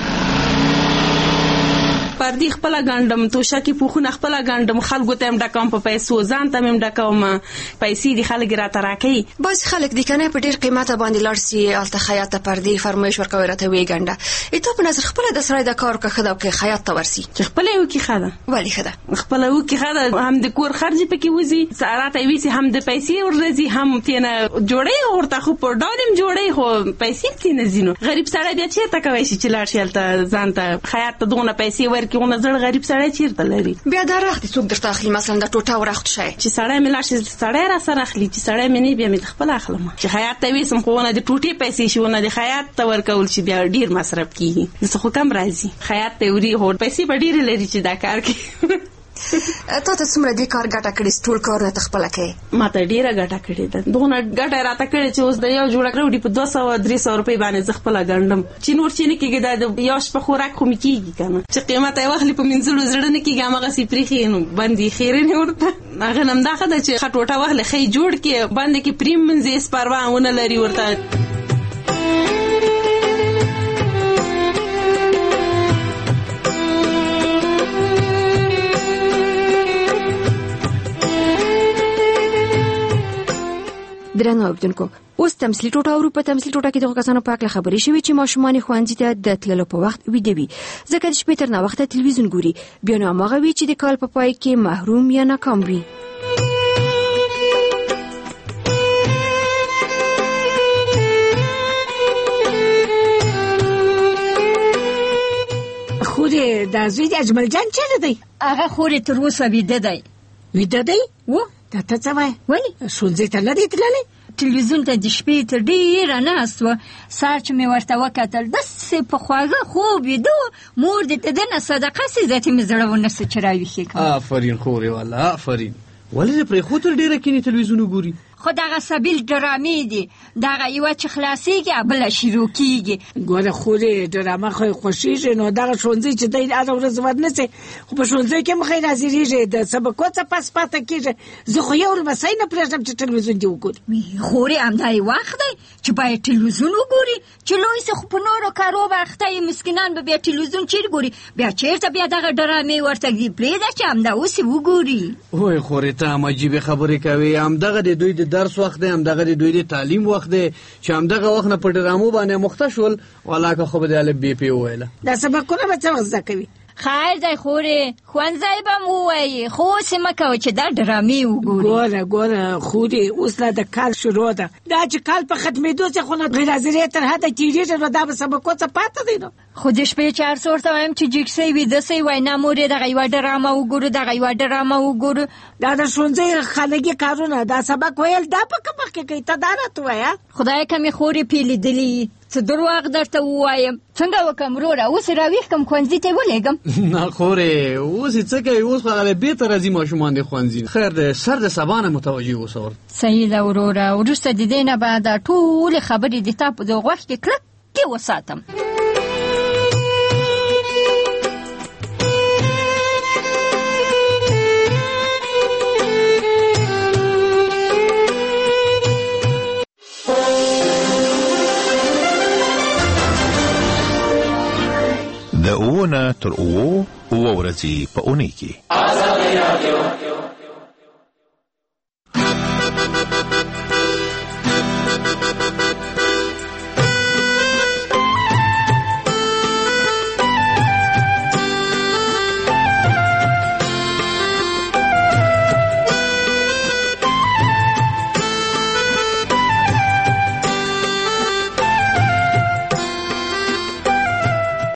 پردي خپله ګنډم توشکې پوښونه خپله ګنډم خلکو ته هم ډکوم په پیسو ځان ته مې هم ډکوم پیسې دي خلک راته راکوي بعضې خلک دي که نه په ډېر قیمته باندې لاړ سي هلته خیاط ته پردې فرمایش ورکوي راته ویې ګنډه تا په نظر خپله د سړی دا کار وکړه ښه ده او که خیاط ته ورسي چې خپله یې وکړي ښه ده ولې ښه ده خپله وکړي ښه ده هم د کور خرج پکې وځي راته یې ویسي هم د پیسې ورځي هم تېنه جوړوي ورته خو په ډال هم جوړوي خو پیسې هم تېنه ځي نو غریب سړی بیا چېرته کوی شي چې لاړ شي هلته ځان ته خیاط ته دغونه پیسې ورکړي غونه زړه غریب سړی چیرته لري بیا دا رخت څوک درته اخلي مثلا دا ټوټه او رخت شی چې سړی مې لاړ شي سړی را سره اخلي چې سړی مې نه بیا مې خپله اخلم چې خیاط ته ویسم خو ونه د ټوټې پیسې شي ونه د خیاط ته ورکول شي بیا ډېر مصرف کېږي څه خو کم راځي خیاط ته وړي خو پیسې به ډېرې لري چې دا کار کوي تا ته څومره دې کار ګټه کړې ټول کارونه ته خپله کوې ما ته ډېره ګټه کړې ده دغونه ګټه یې راته کړې چې اوس د یو جوړه راوړي په دوه سوه درې سوه روپۍ باندې زه خپله ګنډم چې نور چې نه کېږي دا د یو شپه خوراک خو مې کېږي که نه چې قیمت یې واخلي په مینځلو زړه نه کېږي هماغسې پرېښي نو بند یې خیرنې ورته هغه نه همدا ښه ده چې ښه ټوټه واخلي ښه یې جوړ کړي بند کې پرې مینځي هېڅ پروا ونه لري ورته درنو اوریدونکو اوس تمثیلي ټوټه اورو په تمثیلي ټوټه کې دغو کسانو په هکله خبرې شوې چې ماشومان یې ښوونځي ته د تللو په وخت ویده وي ځکه د شپې تر ناوخته تلویزیون ګوري بیا نو هماغه وي چې د کال په پای کې محروم یا ناکام وي خورې دا زوی د اجمل جان چېرې دی هغه خورې تر اوسه ویده دی ویده دی و دا ته څه وایې ولې ښوونځي ته نه دی تللی تلویزیون ته د شپې تر ډېره ناست وه سهار چې مې ورته وکتل داسې په خواږه خوب ویده و مور دې د ده نه صدقه سي ذاتې مې زړه ونه سو چې راویښې کړم آفرین خورې والا آفرین ولې د پرېښودل ډېره کینې تلویزیون وګوري خو دغه سبیل ډرامې دي دغه یوه چې خلاصېږي بله شروع کېږي. ګوره خورې ډرامه خو یې خوښېږي نو دغه ښوونځی چې دی هره ورځ ورنسې خو په ښوونځیو کې هم ښه حاضرېږي د سبقو څه پس پاته کېږي. زه خو یو لمسی نه پرېږدم چې ټلویزیون دې وګوري. خورې همدا یې وخت دی چې باید ټلویزیون وګوري چې لوی سه خو په نورو کارو به اخته یې مسکینان به بیا ټلویزیون چیرې ګوري بیا چېرته بیا دغه ډرامې ورته ږدي پرېږده چې همدا اوس یې وګوري. وای خورې ته هم عجیبې خبرې کوي. همدغه د دوی د درس وخت دی همدغه د دوی د تعلیم وخت دی چې همدغه وخت نه په ډرامو باندې مخته شول ولاکه خو به د الف بې پې وویله دا سبقونه به څه وخت زده کوي. خیر دی خورې ښوونځی به م ووایي خو اوس یې مه کوه چې دا ډرامې وګوري. ګوره ګوره خورې اوس لا د کال شروع ده دا چې کال په ختمېدو څه خو نه غیرحاضرې تر حده تېرېږي نو دا به سبقو څه پاته دی نو. خو د شپې چې هر څه ورته وایم چې جګ سئ ویده سئ وایي نه مورې دغه یوه ډرامه وګورو دغه یوه ډرامه وګورو. دا د ښوونځي خانګي کارونه دا سبق ویل دا په کوم وخت کې کوي ته دا راته وایه. خدای کمې خورې پې لیدلي څه درواغ درته ووایم څنګه وکړم وروره اوس یې راویښ کړم ښوونځي ته یې ولېږم. نه خورې اوس یې څه کوي اوس خو هغه بېرته راځي ماشومان د ښوونځي. خیر دی سر د سبا نه متوجه اوسه ورته. صحیح ده وروره وروسته د دې نه به دا ټولې خبرې د تا په د غوږ کې کلکې وساتم. د اوونه تر اوو اوه ورځې په اونۍ کې